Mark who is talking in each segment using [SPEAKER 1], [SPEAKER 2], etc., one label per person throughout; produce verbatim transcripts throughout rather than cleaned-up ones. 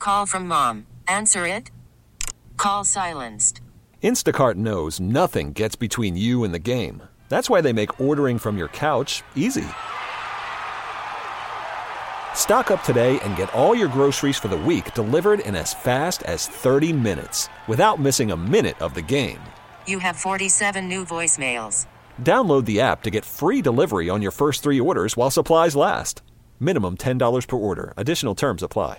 [SPEAKER 1] Call from mom. Answer it. Call silenced.
[SPEAKER 2] Instacart knows nothing gets between you and the game. That's why they make ordering from your couch easy. Stock up today and get all your groceries for the week delivered in as fast as thirty minutes without missing a minute of the game.
[SPEAKER 1] You have forty-seven new voicemails.
[SPEAKER 2] Download the app to get free delivery on your first three orders while supplies last. Minimum ten dollars per order. Additional terms apply.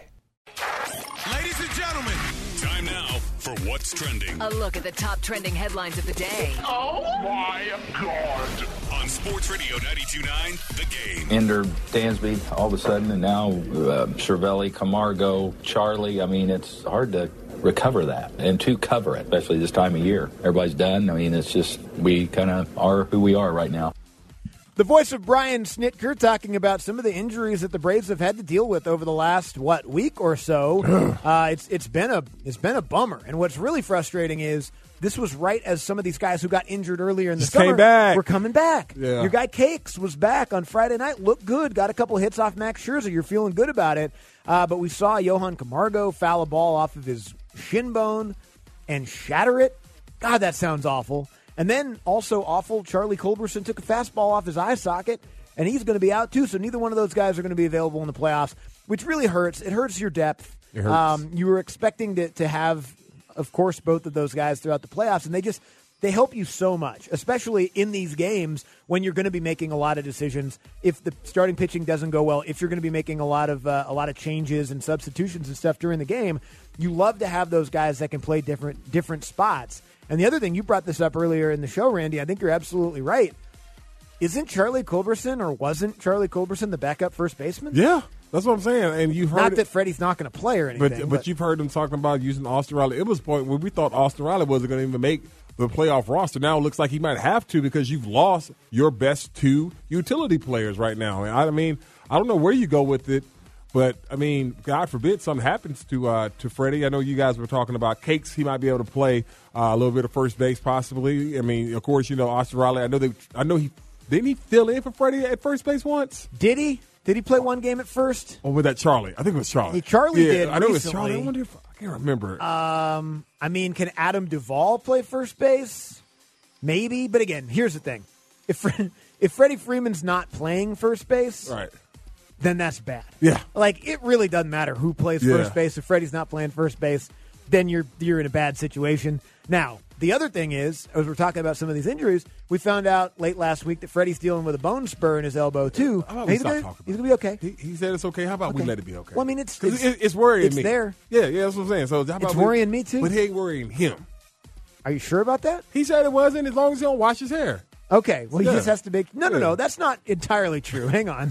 [SPEAKER 3] Ladies and gentlemen, time now for What's Trending.
[SPEAKER 4] A look at the top trending headlines of the day.
[SPEAKER 5] Oh, my God.
[SPEAKER 3] On Sports Radio ninety-two point nine, The Game.
[SPEAKER 6] Ender Dansby all of a sudden, and now uh, Cervelli, Camargo, Charlie. I mean, it's hard to recover that and to cover it, especially this time of year. Everybody's done. I mean, it's just we kind of are who we are right now.
[SPEAKER 7] The voice of Brian Snitker talking about some of the injuries that the Braves have had to deal with over the last what week or so. uh, it's it's been a it's been a bummer, and what's really frustrating is this was right as some of these guys who got injured earlier in the
[SPEAKER 8] Just
[SPEAKER 7] summer
[SPEAKER 8] came back.
[SPEAKER 7] were coming back.
[SPEAKER 8] Yeah.
[SPEAKER 7] Your guy Cakes was back on Friday night, looked good, got a couple hits off Max Scherzer. You're feeling good about it, uh, but we saw Johan Camargo foul a ball off of his shin bone and shatter it. God, that sounds awful. And then also awful, Charlie Culberson took a fastball off his eye socket, and he's going to be out too. So neither one of those guys are going to be available in the playoffs, which really hurts. It hurts your depth.
[SPEAKER 8] It hurts.
[SPEAKER 7] Um, you were expecting to, to have, of course, both of those guys throughout the playoffs, and they just they help you so much, especially in these games when you're going to be making a lot of decisions. If the starting pitching doesn't go well, if you're going to be making a lot of uh, a lot of changes and substitutions and stuff during the game, you love to have those guys that can play different different spots. And the other thing, you brought this up earlier in the show, Randy, I think you're absolutely right. Isn't Charlie Culberson, or wasn't Charlie Culberson, the backup first baseman?
[SPEAKER 8] Yeah, that's what I'm saying. And you've heard
[SPEAKER 7] Not
[SPEAKER 8] it,
[SPEAKER 7] that Freddie's not going to play or anything.
[SPEAKER 8] but,
[SPEAKER 7] But,
[SPEAKER 8] but you've heard them talking about using Austin Riley. It was a point where we thought Austin Riley wasn't going to even make the playoff roster. Now it looks like he might have to because you've lost your best two utility players right now. And I mean, I don't know where you go with it. But, I mean, God forbid something happens to uh, to Freddie. I know you guys were talking about Cakes. He might be able to play uh, a little bit of first base possibly. I mean, of course, you know, Austin Riley. I know they. I know he – didn't he fill in for Freddie at first base once?
[SPEAKER 7] did he? Did he play one game at first?
[SPEAKER 8] Or was that Charlie? I think it was Charlie.
[SPEAKER 7] Hey, Charlie
[SPEAKER 8] yeah,
[SPEAKER 7] did
[SPEAKER 8] I know
[SPEAKER 7] recently.
[SPEAKER 8] it was Charlie. I wonder if – I can't remember.
[SPEAKER 7] Um, I mean, can Adam Duvall play first base? Maybe. But, again, here's the thing. If if Freddie Freeman's not playing first base –
[SPEAKER 8] right.
[SPEAKER 7] then that's bad.
[SPEAKER 8] Yeah.
[SPEAKER 7] Like, it really doesn't matter who plays
[SPEAKER 8] Yeah.
[SPEAKER 7] first base. If Freddie's not playing first base, then you're you're in a bad situation. Now, the other thing is, as we're talking about some of these injuries, we found out late last week that Freddie's dealing with a bone spur in his elbow, too.
[SPEAKER 8] How about we
[SPEAKER 7] he's
[SPEAKER 8] stop
[SPEAKER 7] gonna,
[SPEAKER 8] talking about
[SPEAKER 7] He's going to be okay.
[SPEAKER 8] He, he said it's okay. How about
[SPEAKER 7] Okay.
[SPEAKER 8] we let it be okay?
[SPEAKER 7] Well, I mean, it's-
[SPEAKER 8] 'Cause
[SPEAKER 7] it's-
[SPEAKER 8] it, it's worrying
[SPEAKER 7] it's
[SPEAKER 8] me.
[SPEAKER 7] there.
[SPEAKER 8] Yeah, yeah, that's what I'm saying. So how about
[SPEAKER 7] It's
[SPEAKER 8] we-
[SPEAKER 7] worrying me, too.
[SPEAKER 8] But he ain't worrying him.
[SPEAKER 7] Are you sure about that?
[SPEAKER 8] He said it wasn't as long as he don't wash his hair.
[SPEAKER 7] Okay, well,
[SPEAKER 8] Yeah.
[SPEAKER 7] he just has to make. No, no,
[SPEAKER 8] Yeah.
[SPEAKER 7] no. That's not entirely true. Hang on.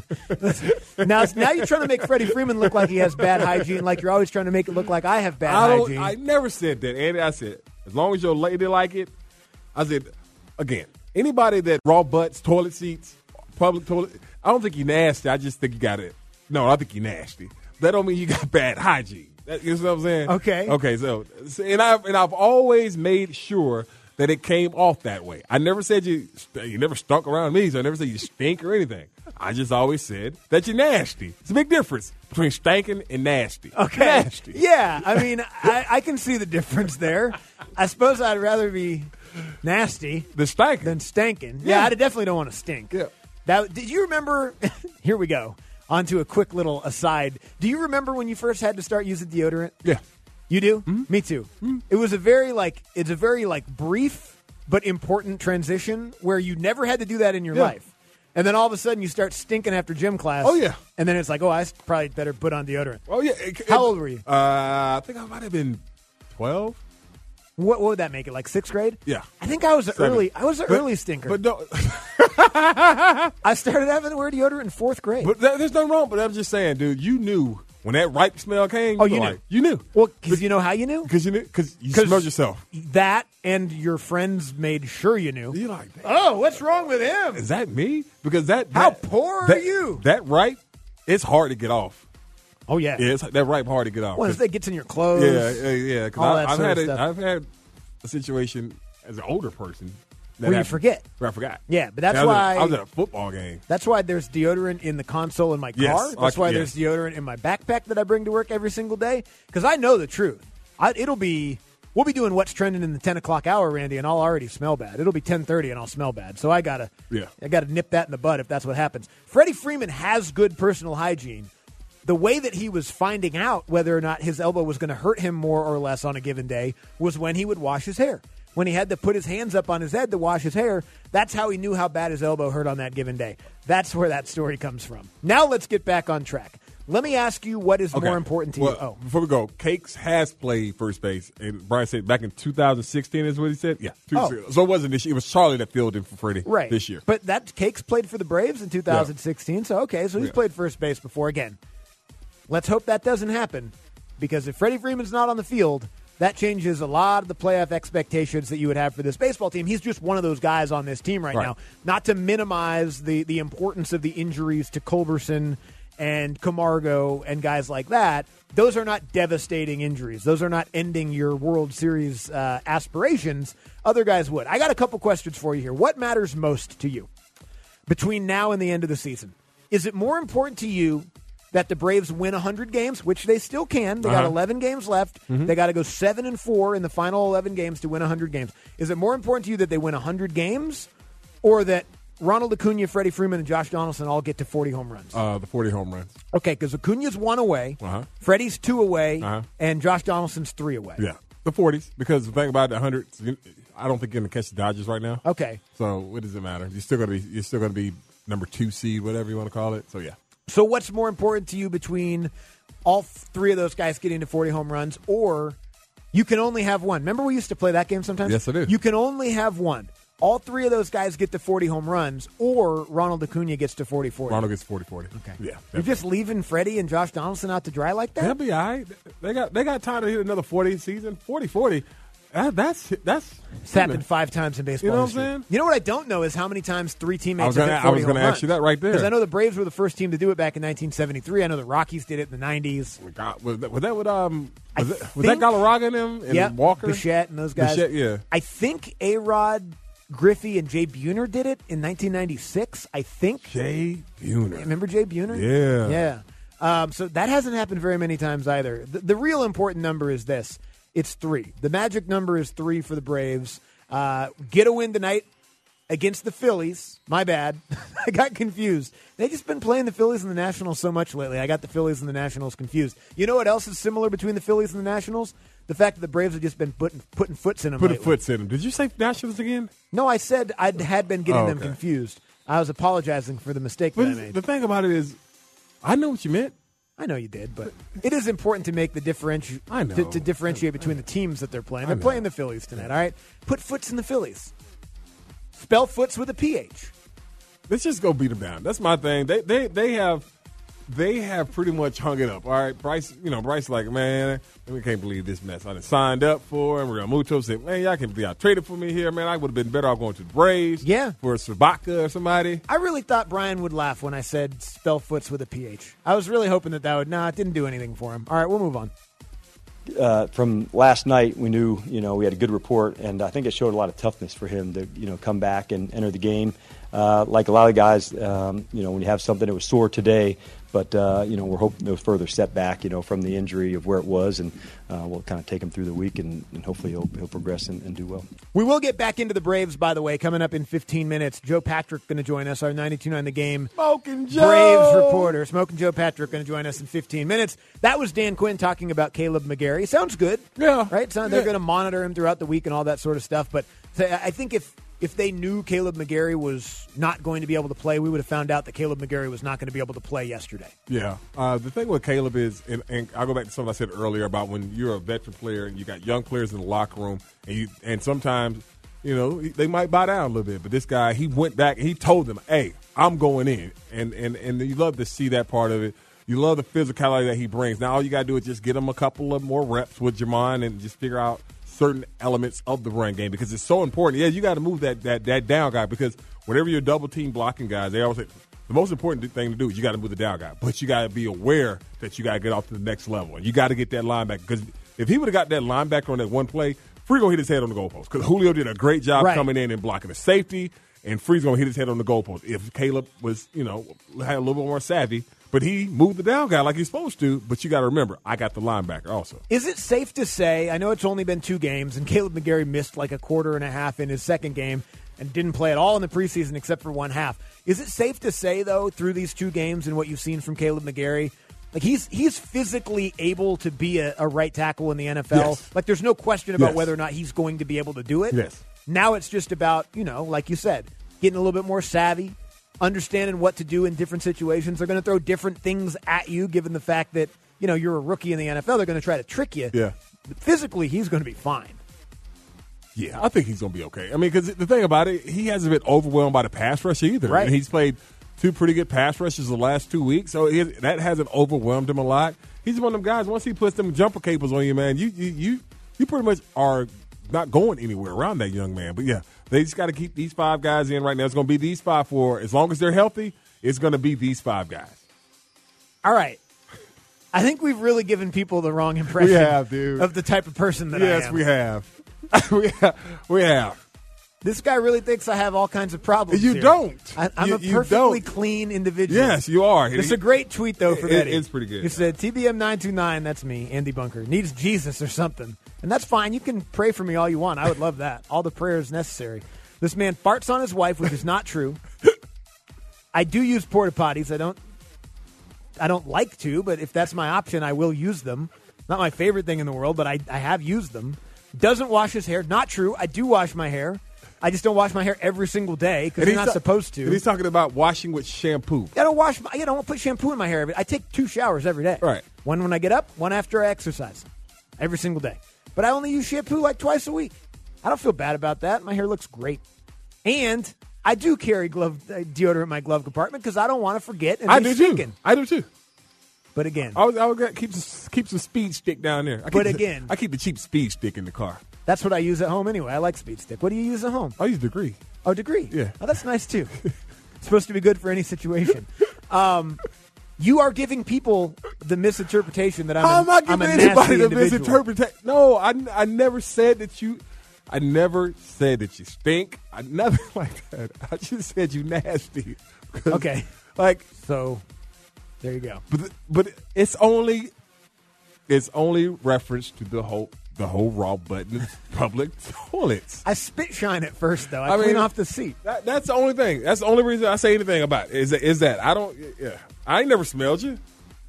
[SPEAKER 7] now, now you're trying to make Freddie Freeman look like he has bad hygiene, like you're always trying to make it look like I have bad
[SPEAKER 8] I don't.
[SPEAKER 7] hygiene.
[SPEAKER 8] I never said that, Andy. I said as long as your lady like it. I said again. Anybody that raw butts, toilet seats, public toilet. I don't think you nasty. I just think you got it. No, I think you nasty. That don't mean you got bad hygiene. That, you know what I'm saying?
[SPEAKER 7] Okay.
[SPEAKER 8] Okay. So, so and I've and I've always made sure that it came off that way. I never said you you never stunk around me, so I never said you stink or anything. I just always said that you're nasty. It's a big difference between stinking and nasty.
[SPEAKER 7] Okay.
[SPEAKER 8] Nasty.
[SPEAKER 7] Yeah, I mean, I, I can see the difference there. I suppose I'd rather be nasty
[SPEAKER 8] The stinking.
[SPEAKER 7] than stinking. Yeah,
[SPEAKER 8] Yeah.
[SPEAKER 7] I definitely don't want to stink.
[SPEAKER 8] Yeah.
[SPEAKER 7] That, did you remember? Here we go. On to a quick little aside. Do you remember when you first had to start using deodorant?
[SPEAKER 8] Yeah.
[SPEAKER 7] You do?
[SPEAKER 8] Mm-hmm.
[SPEAKER 7] Me too. Mm-hmm. It was a very like it's a very like brief but important transition where you never had to do that in your
[SPEAKER 8] Yeah.
[SPEAKER 7] life. And then all of a sudden you start stinking after gym class.
[SPEAKER 8] Oh, yeah.
[SPEAKER 7] And then it's like, oh, I probably better put on deodorant.
[SPEAKER 8] Oh yeah. It- it-
[SPEAKER 7] How old were you?
[SPEAKER 8] Uh, I think I might have been twelve.
[SPEAKER 7] What, what would that make it? Like sixth grade?
[SPEAKER 8] Yeah.
[SPEAKER 7] I think I was an
[SPEAKER 8] Seven.
[SPEAKER 7] early. I was an
[SPEAKER 8] But-
[SPEAKER 7] early stinker.
[SPEAKER 8] But no,
[SPEAKER 7] I started having to wear deodorant in fourth grade.
[SPEAKER 8] but that, there's nothing wrong. But I'm just saying, dude, you knew when that ripe smell came.
[SPEAKER 7] Oh,
[SPEAKER 8] were
[SPEAKER 7] you
[SPEAKER 8] like,
[SPEAKER 7] knew.
[SPEAKER 8] You knew.
[SPEAKER 7] well, because you know how you knew?
[SPEAKER 8] Because you knew. Because you
[SPEAKER 7] 'Cause
[SPEAKER 8] smelled yourself.
[SPEAKER 7] That and your friends made sure you knew.
[SPEAKER 8] You're like,
[SPEAKER 7] Oh, what's wrong with him?
[SPEAKER 8] is that me? Because that.
[SPEAKER 7] How
[SPEAKER 8] that-
[SPEAKER 7] poor are
[SPEAKER 8] that-
[SPEAKER 7] you?
[SPEAKER 8] That ripe, it's hard to get off.
[SPEAKER 7] Oh yeah.
[SPEAKER 8] Yeah, it's that ripe hard to get off.
[SPEAKER 7] Well,
[SPEAKER 8] 'Cause-
[SPEAKER 7] if it gets in your clothes.
[SPEAKER 8] Yeah, yeah, yeah. 'cause
[SPEAKER 7] all
[SPEAKER 8] I,
[SPEAKER 7] that
[SPEAKER 8] I've
[SPEAKER 7] sort
[SPEAKER 8] had
[SPEAKER 7] of
[SPEAKER 8] a,
[SPEAKER 7] stuff.
[SPEAKER 8] I've had a situation as an older person
[SPEAKER 7] Where you
[SPEAKER 8] happened.
[SPEAKER 7] forget.
[SPEAKER 8] Where I forgot.
[SPEAKER 7] Yeah, but that's
[SPEAKER 8] I was
[SPEAKER 7] why
[SPEAKER 8] at, I was at a football game.
[SPEAKER 7] That's why there's deodorant in the console in my car.
[SPEAKER 8] Yes,
[SPEAKER 7] That's
[SPEAKER 8] like-
[SPEAKER 7] why
[SPEAKER 8] yes.
[SPEAKER 7] there's deodorant in my backpack that I bring to work every single day because I know the truth. I, it'll be we'll be doing what's trending in the ten o'clock hour, Randy, and I'll already smell bad. It'll be ten thirty and I'll smell bad. So I gotta
[SPEAKER 8] Yeah.
[SPEAKER 7] I gotta nip that in the bud if that's what happens. Freddie Freeman has good personal hygiene. The way that he was finding out whether or not his elbow was going to hurt him more or less on a given day was when he would wash his hair. When he had to put his hands up on his head to wash his hair, that's how he knew how bad his elbow hurt on that given day. That's where that story comes from. Now let's get back on track. Let me ask you what is
[SPEAKER 8] Okay.
[SPEAKER 7] more important to
[SPEAKER 8] well,
[SPEAKER 7] you. Oh,
[SPEAKER 8] Before we go, Cakes has played first base, and Brian said back in two thousand sixteen is what he said? Yeah. two-
[SPEAKER 7] Oh.
[SPEAKER 8] So it wasn't this year. It was Charlie that filled in for Freddie
[SPEAKER 7] right.
[SPEAKER 8] this year.
[SPEAKER 7] But that Cakes played for the Braves in two thousand sixteen, so okay, so he's
[SPEAKER 8] Yeah.
[SPEAKER 7] played first base before. Again, let's hope that doesn't happen because if Freddie Freeman's not on the field, that changes a lot of the playoff expectations that you would have for this baseball team. He's just one of those guys on this team right,
[SPEAKER 8] Right.
[SPEAKER 7] now. Not to minimize the, the importance of the injuries to Culberson and Camargo and guys like that. Those are not devastating injuries. Those are not ending your World Series uh, aspirations. Other guys would. I got a couple questions for you here. What matters most to you between now and the end of the season? Is it more important to you that the Braves win one hundred games, which they still can? They got
[SPEAKER 8] Uh-huh.
[SPEAKER 7] eleven games left. They got to go seven and four in the final eleven games to win one hundred games. Is it more important to you that they win one hundred games or that Ronald Acuna, Freddie Freeman, and Josh Donaldson all get to forty home runs?
[SPEAKER 8] Uh, the forty home runs.
[SPEAKER 7] Okay, because Acuna's one away,
[SPEAKER 8] Uh-huh.
[SPEAKER 7] Freddie's two away,
[SPEAKER 8] Uh-huh.
[SPEAKER 7] and Josh Donaldson's three away.
[SPEAKER 8] Yeah. The forties, because the thing about the hundreds, I don't think you're going to catch the Dodgers right now.
[SPEAKER 7] Okay.
[SPEAKER 8] So what does it matter? You're still going to be you're still going to be number two seed, whatever you want to call it. So yeah.
[SPEAKER 7] So what's more important to you between all three of those guys getting to forty home runs or you can only have one? Remember we used to play that game sometimes?
[SPEAKER 8] Yes, I do.
[SPEAKER 7] You can only have one. All three of those guys get to forty home runs or Ronald Acuna gets to forty forty.
[SPEAKER 8] Ronald gets forty forty.
[SPEAKER 7] Okay.
[SPEAKER 8] Yeah.
[SPEAKER 7] You're just leaving Freddie and Josh Donaldson out to dry like that?
[SPEAKER 8] They'll be all right. They got they got time to hit another forty season. forty forty. That, that's that's
[SPEAKER 7] It's happened five times in baseball
[SPEAKER 8] You know what I'm
[SPEAKER 7] history.
[SPEAKER 8] saying?
[SPEAKER 7] You know what I don't know is how many times three teammates
[SPEAKER 8] I was
[SPEAKER 7] have
[SPEAKER 8] gonna-
[SPEAKER 7] hit
[SPEAKER 8] I was
[SPEAKER 7] forty
[SPEAKER 8] gonna
[SPEAKER 7] home
[SPEAKER 8] ask you that right there.
[SPEAKER 7] Because I know the Braves were the first team to do it back in nineteen seventy-three. I know the Rockies did it in the nineties.
[SPEAKER 8] God, was that was that with um
[SPEAKER 7] I
[SPEAKER 8] was, that, was
[SPEAKER 7] think-
[SPEAKER 8] that Galarraga and them and
[SPEAKER 7] Yeah,
[SPEAKER 8] Walker?
[SPEAKER 7] Bichette and those guys.
[SPEAKER 8] Bichette, yeah.
[SPEAKER 7] I think A-Rod, Griffey, and Jay Buhner did it in nineteen ninety-six. I think.
[SPEAKER 8] Jay Buhner.
[SPEAKER 7] Remember Jay Buhner?
[SPEAKER 8] Yeah.
[SPEAKER 7] Yeah. Um, so that hasn't happened very many times either. The, the real important number is this. It's three. The magic number is three for the Braves. Uh, get a win tonight against the Phillies. My bad. I got confused. They just been playing the Phillies and the Nationals so much lately. I got the Phillies and the Nationals confused. You know what else is similar between the Phillies and the Nationals? The fact that the Braves have just been putting putting foots in them
[SPEAKER 8] Put a
[SPEAKER 7] lately.
[SPEAKER 8] foot in him. Did you say Nationals again?
[SPEAKER 7] No, I said I had been getting
[SPEAKER 8] Oh,
[SPEAKER 7] them
[SPEAKER 8] okay.
[SPEAKER 7] confused. I was apologizing for the mistake that I
[SPEAKER 8] But
[SPEAKER 7] made.
[SPEAKER 8] the thing about it is, I know what you meant.
[SPEAKER 7] I know you did, but it is important to make the differenti-
[SPEAKER 8] I know.
[SPEAKER 7] To, to differentiate between the teams that they're playing.
[SPEAKER 8] I
[SPEAKER 7] They're
[SPEAKER 8] know.
[SPEAKER 7] playing the Phillies tonight, all right? Put foots in the Phillies. Spell foots with a P H.
[SPEAKER 8] Let's just go beat them down. That's my thing. They they they have they have pretty much hung it up. All right, Bryce. You know, Bryce like, man, we can't believe this mess I done signed up for. And Real Muto said, man, y'all can be out traded for me here, man. I would have been better off going to the Braves.
[SPEAKER 7] Yeah.
[SPEAKER 8] For Sabaka or somebody.
[SPEAKER 7] I really thought Brian would laugh when I said spell foots with a P H. I was really hoping that that would. Nah, it didn't do anything for him. All right, we'll move on.
[SPEAKER 9] Uh, from last night, we knew, you know, we had a good report, and I think it showed a lot of toughness for him to, you know, come back and enter the game. Uh, like a lot of guys, um, you know, when you have something that was sore today, but, uh, you know, we're hoping no further setback, you know, from the injury of where it was, and uh, we'll kind of take him through the week, and, and hopefully he'll, he'll progress and, and do well.
[SPEAKER 7] We will get back into the Braves, by the way, coming up in fifteen minutes. Joe Patrick going to join us, our ninety-two point nine The Game
[SPEAKER 8] Smoking Joe.
[SPEAKER 7] Braves reporter. Smoking Joe Patrick going to join us in fifteen minutes. That was Dan Quinn talking about Caleb McGarry. Sounds good.
[SPEAKER 8] Yeah.
[SPEAKER 7] Right? So they're
[SPEAKER 8] Yeah.
[SPEAKER 7] going to monitor him throughout the week and all that sort of stuff. But I think if if they knew Caleb McGarry was not going to be able to play, we would have found out that Caleb McGarry was not going to be able to play yesterday.
[SPEAKER 8] Yeah. Uh, the thing with Caleb is, and, and I'll go back to something I said earlier about when you're a veteran player and you got young players in the locker room, and you, and sometimes, you know, they might bow down a little bit. But this guy, he went back and he told them, hey, I'm going in. And, and, and you love to see that part of it. You love the physicality that he brings. Now all you got to do is just get him a couple of more reps with Jamon and just figure out certain elements of the run game because it's so important. Yeah, you got to move that, that that down guy because whenever you're double team blocking guys, they always say the most important thing to do is you got to move the down guy. But you got to be aware that you got to get off to the next level. And you got to get that linebacker because if he would have got that linebacker on that one play, Free going to hit his head on the goalpost because Julio did a great job
[SPEAKER 7] Right.
[SPEAKER 8] coming in and blocking the safety, and Free's going to hit his head on the goalpost. If Caleb was, you know, had a little bit more savvy, but he moved the down guy like he's supposed to, but you got to remember, I got the linebacker also.
[SPEAKER 7] Is it safe to say, I know it's only been two games, and Caleb McGarry missed like a quarter and a half in his second game and didn't play at all in the preseason except for one half. Is it safe to say, though, through these two games and what you've seen from Caleb McGarry, like he's he's physically able to be a, a right tackle in the N F L?
[SPEAKER 8] Yes.
[SPEAKER 7] Like there's no question about
[SPEAKER 8] Yes.
[SPEAKER 7] whether or not he's going to be able to do it.
[SPEAKER 8] Yes.
[SPEAKER 7] Now it's just about, you know, like you said, getting a little bit more savvy, understanding what to do in different situations. They're going to throw different things at you, given the fact that, you know, you're a rookie in the N F L. They're going to try to trick you.
[SPEAKER 8] Yeah.
[SPEAKER 7] But physically, he's going to be fine.
[SPEAKER 8] Yeah, I think he's going to be okay. I mean, because the thing about it, he hasn't been overwhelmed by the pass rush either.
[SPEAKER 7] Right.
[SPEAKER 8] And he's played two pretty good pass rushes the last two weeks, so he, that hasn't overwhelmed him a lot. He's one of them guys, once he puts them jumper cables on you, man, you you you, you pretty much are not going anywhere around that young man. But, yeah, they just got to keep these five guys in right now. It's going to be these five for, as long as they're healthy, it's going to be these five guys.
[SPEAKER 7] All right. I think we've really given people the wrong impression
[SPEAKER 8] We have, dude.
[SPEAKER 7] of the type of person that I
[SPEAKER 8] Yes,
[SPEAKER 7] am.
[SPEAKER 8] we have. we have. We have.
[SPEAKER 7] This guy really thinks I have all kinds of problems.
[SPEAKER 8] You
[SPEAKER 7] here.
[SPEAKER 8] don't.
[SPEAKER 7] I, I'm
[SPEAKER 8] You-
[SPEAKER 7] a
[SPEAKER 8] you
[SPEAKER 7] perfectly
[SPEAKER 8] don't.
[SPEAKER 7] clean individual.
[SPEAKER 8] Yes, you are.
[SPEAKER 7] It's a great tweet, though, for
[SPEAKER 8] It-
[SPEAKER 7] Betty.
[SPEAKER 8] it's pretty good.
[SPEAKER 7] He said, T B M nine two nine, that's me, Andy Bunker, needs Jesus or something. And that's fine. You can pray for me all you want. I would love that. All the prayers necessary. This man farts on his wife, which is not true. I do use porta potties. I don't I don't like to, but if that's my option, I will use them. Not my favorite thing in the world, but I, I have used them. Doesn't wash his hair. Not true. I do wash my hair. I just don't wash my hair every single day because
[SPEAKER 8] And
[SPEAKER 7] you're
[SPEAKER 8] he's
[SPEAKER 7] not
[SPEAKER 8] ta-
[SPEAKER 7] supposed to.
[SPEAKER 8] And he's talking about washing with shampoo.
[SPEAKER 7] I don't wash. My, I don't put shampoo in my hair. Every, I take two showers every day.
[SPEAKER 8] Right.
[SPEAKER 7] One when I get up, one after I exercise. Every single day. But I only use shampoo like twice a week. I don't feel bad about that. My hair looks great. And I do carry glove uh, deodorant in my glove compartment because I don't want to forget. And
[SPEAKER 8] I
[SPEAKER 7] be
[SPEAKER 8] do
[SPEAKER 7] stinking.
[SPEAKER 8] too. I do too.
[SPEAKER 7] But again,
[SPEAKER 8] I was, I was keep some, keep some speed stick down there. I keep
[SPEAKER 7] But
[SPEAKER 8] the-
[SPEAKER 7] again-
[SPEAKER 8] I keep the cheap speed stick in the car.
[SPEAKER 7] that's what I use at home anyway. I like Speed Stick. What do you use at home?
[SPEAKER 8] I use Degree.
[SPEAKER 7] Oh, Degree.
[SPEAKER 8] Yeah.
[SPEAKER 7] Oh, that's nice too. It's supposed to be good for any situation. Um, you are giving people the misinterpretation that I'm.
[SPEAKER 8] How
[SPEAKER 7] a,
[SPEAKER 8] am I
[SPEAKER 7] I'm
[SPEAKER 8] giving
[SPEAKER 7] a
[SPEAKER 8] anybody
[SPEAKER 7] nasty
[SPEAKER 8] the
[SPEAKER 7] individual.
[SPEAKER 8] misinterpretation? No, I, I never said that you. I never said that you stink. I never like that. I just said you nasty. 'Cause,
[SPEAKER 7] Okay.
[SPEAKER 8] Like,
[SPEAKER 7] So, there you go.
[SPEAKER 8] but but it's only it's only reference to the whole the whole raw button public toilets.
[SPEAKER 7] I spit shine at first, though. I,
[SPEAKER 8] I
[SPEAKER 7] clean
[SPEAKER 8] mean-
[SPEAKER 7] off the seat.
[SPEAKER 8] That, that's the only thing. That's the only reason I say anything about it, is that, is that I don't. Yeah, I ain't never smelled you.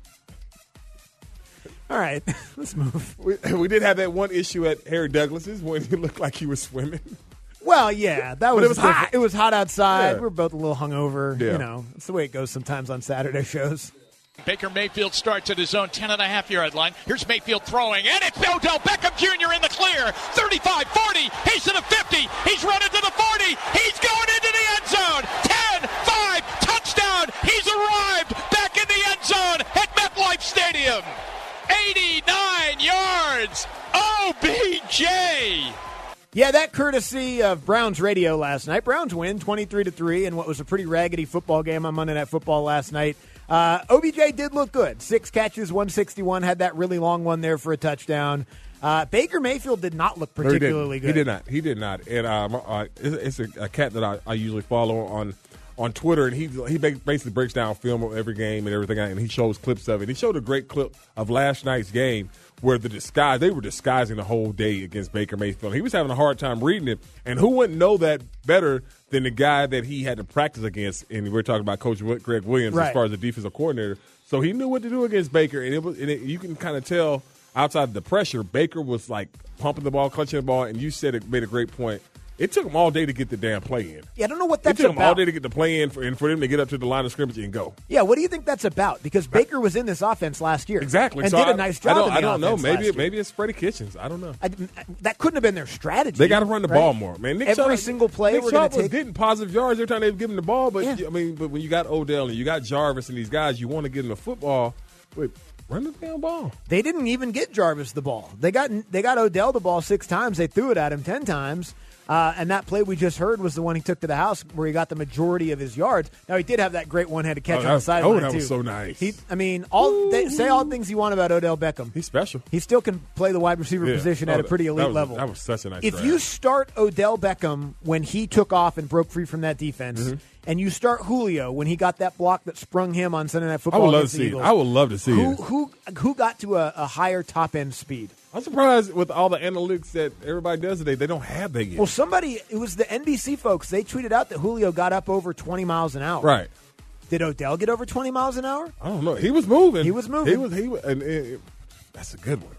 [SPEAKER 7] All right, let's move.
[SPEAKER 8] We, we did have that one issue at Harry Douglas's when you looked like you were swimming.
[SPEAKER 7] Well, yeah, that was
[SPEAKER 8] it was
[SPEAKER 7] different.
[SPEAKER 8] hot.
[SPEAKER 7] It was hot outside.
[SPEAKER 8] Yeah.
[SPEAKER 7] We were both a little hungover.
[SPEAKER 8] Yeah.
[SPEAKER 7] You know, it's the way it goes sometimes on Saturday shows.
[SPEAKER 5] Baker Mayfield starts at his own ten and a half yard line. Here's Mayfield throwing, and it's Odell Beckham Junior in the clear. thirty-five, forty, he's to the fifty, he's running to the forty, he's going into the end zone. ten, five, touchdown, he's arrived back in the end zone at MetLife Stadium. eighty-nine yards, O B J.
[SPEAKER 7] Yeah, that courtesy of Browns radio last night. Browns win twenty-three to three in what was a pretty raggedy football game on Monday Night Football last night. Uh, O B J did look good. Six catches, one sixty-one, had that really long one there for a touchdown. Uh, Baker Mayfield did not look
[SPEAKER 8] No, he didn't.
[SPEAKER 7] particularly good.
[SPEAKER 8] He did not. He did not. And um, uh, it's, it's a, a cat that I, I usually follow on on Twitter, and he he basically breaks down film of every game and everything, and he shows clips of it. He showed a great clip of last night's game where the disguise they were disguising the whole day against Baker Mayfield. He was having a hard time reading it, and who wouldn't know that better than the guy that he had to practice against? And we're talking about Coach Greg Williams
[SPEAKER 7] Right.
[SPEAKER 8] as far as the defensive coordinator. So he knew what to do against Baker, and it was and it, you can kind of tell outside the pressure, Baker was like pumping the ball, clutching the ball, and you said it made a great point. It took him all day to get the damn play in.
[SPEAKER 7] Yeah, I don't know what
[SPEAKER 8] It
[SPEAKER 7] that's
[SPEAKER 8] took him all
[SPEAKER 7] about.
[SPEAKER 8] day to get the play in for, and for them to get up to the line of scrimmage and go.
[SPEAKER 7] Yeah, what do you think that's about? Because Baker was in this offense last year.
[SPEAKER 8] Exactly.
[SPEAKER 7] And
[SPEAKER 8] So
[SPEAKER 7] did a
[SPEAKER 8] I-
[SPEAKER 7] nice
[SPEAKER 8] I
[SPEAKER 7] job
[SPEAKER 8] don't,
[SPEAKER 7] in the
[SPEAKER 8] I don't know.
[SPEAKER 7] offense
[SPEAKER 8] Maybe
[SPEAKER 7] last
[SPEAKER 8] it,
[SPEAKER 7] year.
[SPEAKER 8] maybe it's Freddie Kitchens. I don't know.
[SPEAKER 7] I, that couldn't have been their strategy.
[SPEAKER 8] They got to run the
[SPEAKER 7] right?
[SPEAKER 8] ball more, man. Nick
[SPEAKER 7] Every
[SPEAKER 8] Chubb-
[SPEAKER 7] single play
[SPEAKER 8] Nick
[SPEAKER 7] we're
[SPEAKER 8] Chubb
[SPEAKER 7] going to
[SPEAKER 8] was
[SPEAKER 7] take.
[SPEAKER 8] getting positive yards every time they give him the ball, but
[SPEAKER 7] Yeah.
[SPEAKER 8] I mean, but when you got Odell and you got Jarvis and these guys, you want to get them the football. But Run the damn ball.
[SPEAKER 7] They didn't even get Jarvis the ball. They got they got Odell the ball six times. They threw it at him ten times. Uh, and that play we just heard was the one he took to the house where he got the majority of his yards. Now, he did have that great one-handed catch
[SPEAKER 8] Oh,
[SPEAKER 7] on
[SPEAKER 8] that
[SPEAKER 7] the
[SPEAKER 8] was-
[SPEAKER 7] sideline,
[SPEAKER 8] oh, that
[SPEAKER 7] too.
[SPEAKER 8] was so nice.
[SPEAKER 7] He, I mean, all they, say all the things you want about Odell Beckham.
[SPEAKER 8] He's special.
[SPEAKER 7] He still can play the wide receiver
[SPEAKER 8] Yeah.
[SPEAKER 7] position
[SPEAKER 8] Oh,
[SPEAKER 7] at a pretty
[SPEAKER 8] that
[SPEAKER 7] elite
[SPEAKER 8] was-
[SPEAKER 7] level.
[SPEAKER 8] that was such a nice
[SPEAKER 7] If
[SPEAKER 8] drive.
[SPEAKER 7] you start Odell Beckham when he took off and broke free from that defense,
[SPEAKER 8] Mm-hmm.
[SPEAKER 7] and you start Julio when he got that block that sprung him on Sunday Night
[SPEAKER 8] I
[SPEAKER 7] Football
[SPEAKER 8] would love to
[SPEAKER 7] against the
[SPEAKER 8] see it.
[SPEAKER 7] Eagles,
[SPEAKER 8] I would love to see
[SPEAKER 7] who,
[SPEAKER 8] it.
[SPEAKER 7] who, who got to a, a higher top-end speed?
[SPEAKER 8] I'm surprised with all the analytics that everybody does today. They don't have that yet.
[SPEAKER 7] Well, somebody, it was the N B C folks, they tweeted out that Julio got up over twenty miles an hour.
[SPEAKER 8] Right.
[SPEAKER 7] Did Odell get over twenty miles an hour?
[SPEAKER 8] I don't know. He was moving.
[SPEAKER 7] He was moving.
[SPEAKER 8] He was. He was. And, and, that's a good one.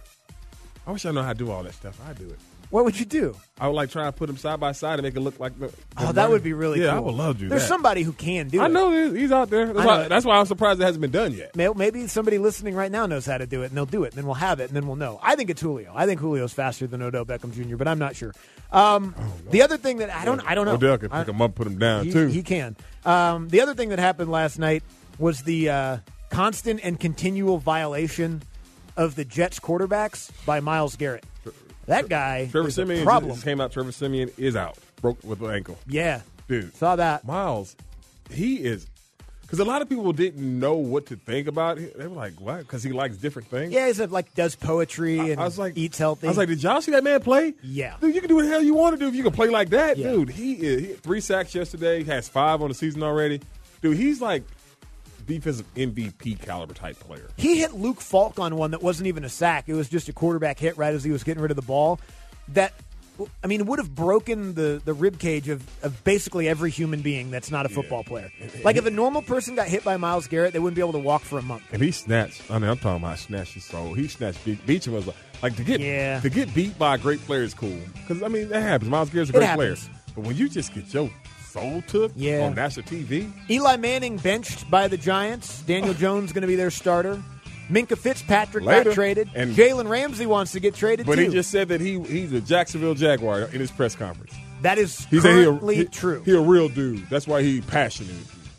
[SPEAKER 8] I wish I knew how to do all that stuff. I'd do it.
[SPEAKER 7] What would you do?
[SPEAKER 8] I would like try to put them side by side and make it look like. The,
[SPEAKER 7] Oh, that would be really
[SPEAKER 8] yeah,
[SPEAKER 7] cool.
[SPEAKER 8] I would love to do
[SPEAKER 7] There's
[SPEAKER 8] that.
[SPEAKER 7] somebody who can do
[SPEAKER 8] I
[SPEAKER 7] it.
[SPEAKER 8] know he's- he's out there. That's
[SPEAKER 7] I
[SPEAKER 8] why,
[SPEAKER 7] know.
[SPEAKER 8] that's why I'm surprised it hasn't been done yet.
[SPEAKER 7] May- Maybe somebody listening right now knows how to do it, and they'll do it, and then we'll have it, and then we'll know. I think it's Julio. I think Julio's faster than Odell Beckham Junior, but I'm not sure. Um, the other thing that I don't, I don't know.
[SPEAKER 8] Odell can
[SPEAKER 7] I-
[SPEAKER 8] pick him up, put him down
[SPEAKER 7] he,
[SPEAKER 8] too.
[SPEAKER 7] He can. Um, the other thing that happened last night was the uh, constant and continual violation of the Jets quarterbacks by Myles Garrett. That guy
[SPEAKER 8] Trevor
[SPEAKER 7] is a
[SPEAKER 8] Simeon
[SPEAKER 7] problem.
[SPEAKER 8] just came out. Trevor Simeon is out, broke with the ankle.
[SPEAKER 7] Yeah,
[SPEAKER 8] Dude,
[SPEAKER 7] saw that.
[SPEAKER 8] Miles, he is because a lot of people didn't know what to think about him. They were like, "What?" Because he likes different things.
[SPEAKER 7] Yeah, he's a, like does poetry
[SPEAKER 8] I,
[SPEAKER 7] and
[SPEAKER 8] I was like,
[SPEAKER 7] eats healthy.
[SPEAKER 8] I was like, "Did y'all see that man play?"
[SPEAKER 7] Yeah.
[SPEAKER 8] dude, you can do what the hell you want to do if you can play like that,
[SPEAKER 7] Yeah.
[SPEAKER 8] dude. He is he, three sacks yesterday. He has five on the season already. Dude, he's like defensive M V P caliber type player.
[SPEAKER 7] He hit Luke Falk on one that wasn't even a sack. It was just a quarterback hit right as he was getting rid of the ball. That, I mean, would have broken the, the rib cage of, of basically every human being that's not a football player. Like, if a normal person got hit by Myles Garrett, they wouldn't be able to walk for a month.
[SPEAKER 8] And he snatched. I mean, I'm talking about snatched his soul. He snatched. Beat, Beecham was like, like to get
[SPEAKER 7] Yeah.
[SPEAKER 8] to get beat by a great player is cool because I mean that happens. Miles Garrett's a
[SPEAKER 7] It
[SPEAKER 8] great player,
[SPEAKER 7] happens.
[SPEAKER 8] but when you just get your soul took
[SPEAKER 7] Yeah.
[SPEAKER 8] on national T V,
[SPEAKER 7] Eli Manning benched by the Giants. Daniel Jones going to be their starter. Minka Fitzpatrick
[SPEAKER 8] Later.
[SPEAKER 7] got traded.
[SPEAKER 8] And-
[SPEAKER 7] Jalen Ramsey wants to get traded,
[SPEAKER 8] but
[SPEAKER 7] too.
[SPEAKER 8] he just said that he he's a Jacksonville Jaguar in his press conference.
[SPEAKER 7] that is
[SPEAKER 8] He said he a,
[SPEAKER 7] currently
[SPEAKER 8] he,
[SPEAKER 7] true.
[SPEAKER 8] He a real dude. That's why he passionate.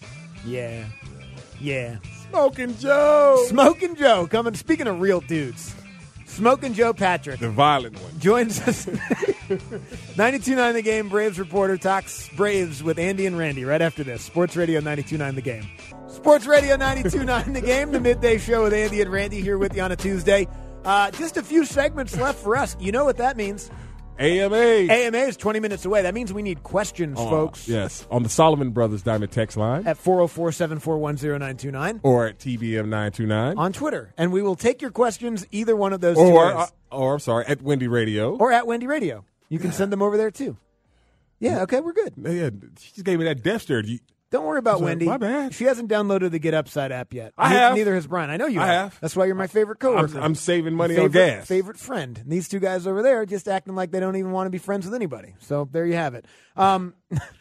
[SPEAKER 7] yeah. Yeah.
[SPEAKER 8] Smoking Joe,
[SPEAKER 7] Smoking Joe coming. Speaking of real dudes, Smoking Joe Patrick
[SPEAKER 8] the violent one.
[SPEAKER 7] joins us. ninety-two point nine The Game Braves reporter talks Braves with Andy and Randy right after this. Sports Radio ninety-two point nine The Game. Sports Radio ninety-two point nine The Game, the midday show with Andy and Randy here with you on a Tuesday. Uh, just a few segments left for us. You know what that means.
[SPEAKER 8] A M A.
[SPEAKER 7] A M A is twenty minutes away. That means we need questions,
[SPEAKER 8] Uh,
[SPEAKER 7] folks.
[SPEAKER 8] Yes, on the Solomon Brothers Diamond text line
[SPEAKER 7] At four oh four, seven four one, oh nine two nine
[SPEAKER 8] or at T B M nine two nine
[SPEAKER 7] on Twitter. And we will take your questions either one of those two
[SPEAKER 8] or
[SPEAKER 7] ways.
[SPEAKER 8] uh, or I'm sorry at Wendy Radio.
[SPEAKER 7] Or at Wendy Radio. You can send them over there too. Yeah, okay, we're good.
[SPEAKER 8] Yeah, she just gave me that death stare. You-
[SPEAKER 7] Don't worry about
[SPEAKER 8] Sorry,
[SPEAKER 7] Wendy.
[SPEAKER 8] my bad.
[SPEAKER 7] She hasn't downloaded the Get Upside app yet.
[SPEAKER 8] I
[SPEAKER 7] Ne-
[SPEAKER 8] have.
[SPEAKER 7] Neither has Brian. I know you
[SPEAKER 8] I
[SPEAKER 7] have.
[SPEAKER 8] have.
[SPEAKER 7] That's why you're my favorite coworker.
[SPEAKER 8] I'm, I'm saving money
[SPEAKER 7] favorite,
[SPEAKER 8] on gas.
[SPEAKER 7] Favorite friend. And these two guys over there are just acting like they don't even want to be friends with anybody. So there you have it. Um,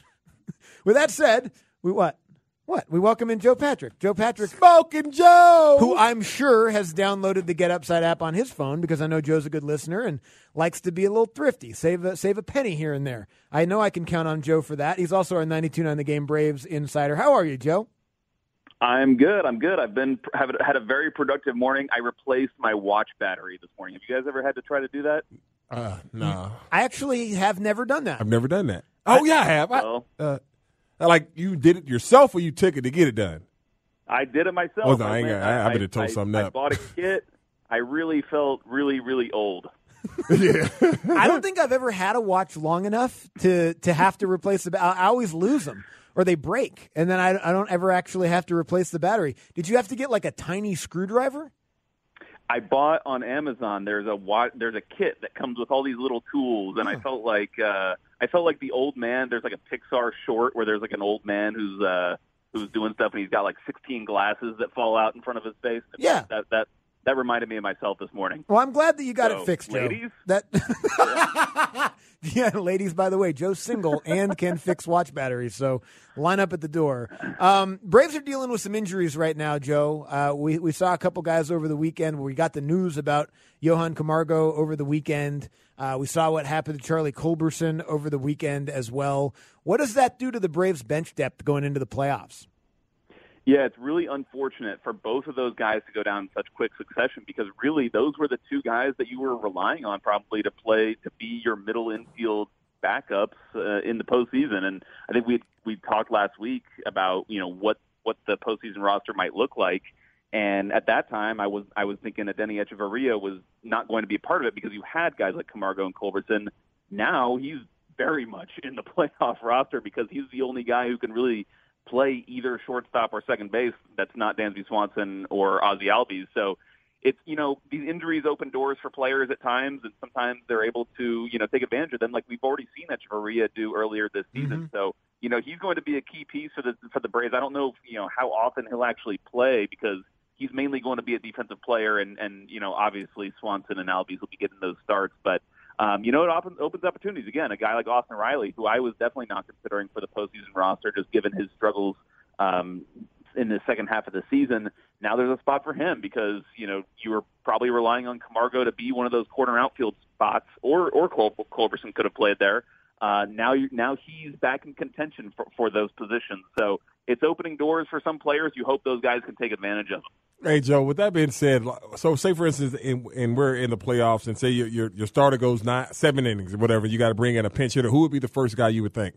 [SPEAKER 7] with that said, we what? What? We welcome in Joe Patrick. Joe Patrick,
[SPEAKER 8] Smoking Joe,
[SPEAKER 7] who I'm sure has downloaded the Get Upside app on his phone because I know Joe's a good listener and likes to be a little thrifty, save a, save a penny here and there. I know I can count on Joe for that. He's also our ninety-two point nine The Game Braves insider. How are you, Joe?
[SPEAKER 10] I'm good. I'm good. I've been have had a very productive morning. I replaced my watch battery this morning. Have you guys ever had to try to do that?
[SPEAKER 8] Uh, no,
[SPEAKER 7] I actually have never done that.
[SPEAKER 8] I've never done that. Oh yeah, I have. I,
[SPEAKER 10] Well,
[SPEAKER 8] uh, like you did it yourself, or you took it to get it done.
[SPEAKER 10] I did it myself.
[SPEAKER 8] Oh, no, I ain't
[SPEAKER 10] went-
[SPEAKER 8] got- I- I better tow something
[SPEAKER 10] I
[SPEAKER 8] up.
[SPEAKER 10] bought a kit. I really felt really, really old.
[SPEAKER 8] Yeah,
[SPEAKER 7] I don't think I've ever had a watch long enough to to have to replace the. I I always lose them or they break, and then I, I don't ever actually have to replace the battery. Did you have to get like a tiny screwdriver?
[SPEAKER 10] I bought on Amazon. There's a wa- there's a kit that comes with all these little tools, and I felt like uh, I felt like the old man. There's like a Pixar short where there's like an old man who's uh, who's doing stuff, and he's got like sixteen glasses that fall out in front of his face.
[SPEAKER 7] Yeah.
[SPEAKER 10] that that that reminded me of myself this morning.
[SPEAKER 7] Well, I'm glad that you got
[SPEAKER 10] So,
[SPEAKER 7] it fixed, Joe.
[SPEAKER 10] ladies?
[SPEAKER 7] That yeah, ladies. By the way, Joe's single and can fix watch batteries, so line up at the door. Um, Braves are dealing with some injuries right now, Joe. Uh, we we saw a couple guys over the weekend where we got the news about Johan Camargo over the weekend. Uh, we saw what happened to Charlie Culberson over the weekend as well. What does that do to the Braves bench depth going into the playoffs?
[SPEAKER 10] Yeah, it's really unfortunate for both of those guys to go down in such quick succession because really those were the two guys that you were relying on probably to play, to be your middle infield backups uh, in the postseason. And I think we we talked last week about, you know, what, what the postseason roster might look like. And at that time, I was I was thinking that Denny Echeverria was not going to be a part of it because you had guys like Camargo and Culberson. Now he's very much in the playoff roster because he's the only guy who can really play either shortstop or second base that's not Dansby Swanson or Ozzie Albies. So it's, you know, these injuries open doors for players at times, and sometimes they're able to, you know, take advantage of them like we've already seen Echeverria do earlier this season. Mm-hmm. So, you know, he's going to be a key piece for the for the Braves. I don't know, if, you know, how often he'll actually play because he's mainly going to be a defensive player, and, and you know, obviously Swanson and Albies will be getting those starts. But, um, you know, it opens, opens opportunities. Again, a guy like Austin Riley, who I was definitely not considering for the postseason roster, just given his struggles um, in the second half of the season. Now there's a spot for him because, you know, you were probably relying on Camargo to be one of those corner outfield spots, or, or Col- Culberson could have played there. Uh, now, you, now he's back in contention for, for those positions. So it's opening doors for some players. You hope those guys can take advantage of them.
[SPEAKER 8] Hey, Joe, with that being said, so say, for instance, in, and we're in the playoffs, and say your your, your starter goes nine, seven innings or whatever, you got to bring in a pinch hitter. Who would be the first guy you would think?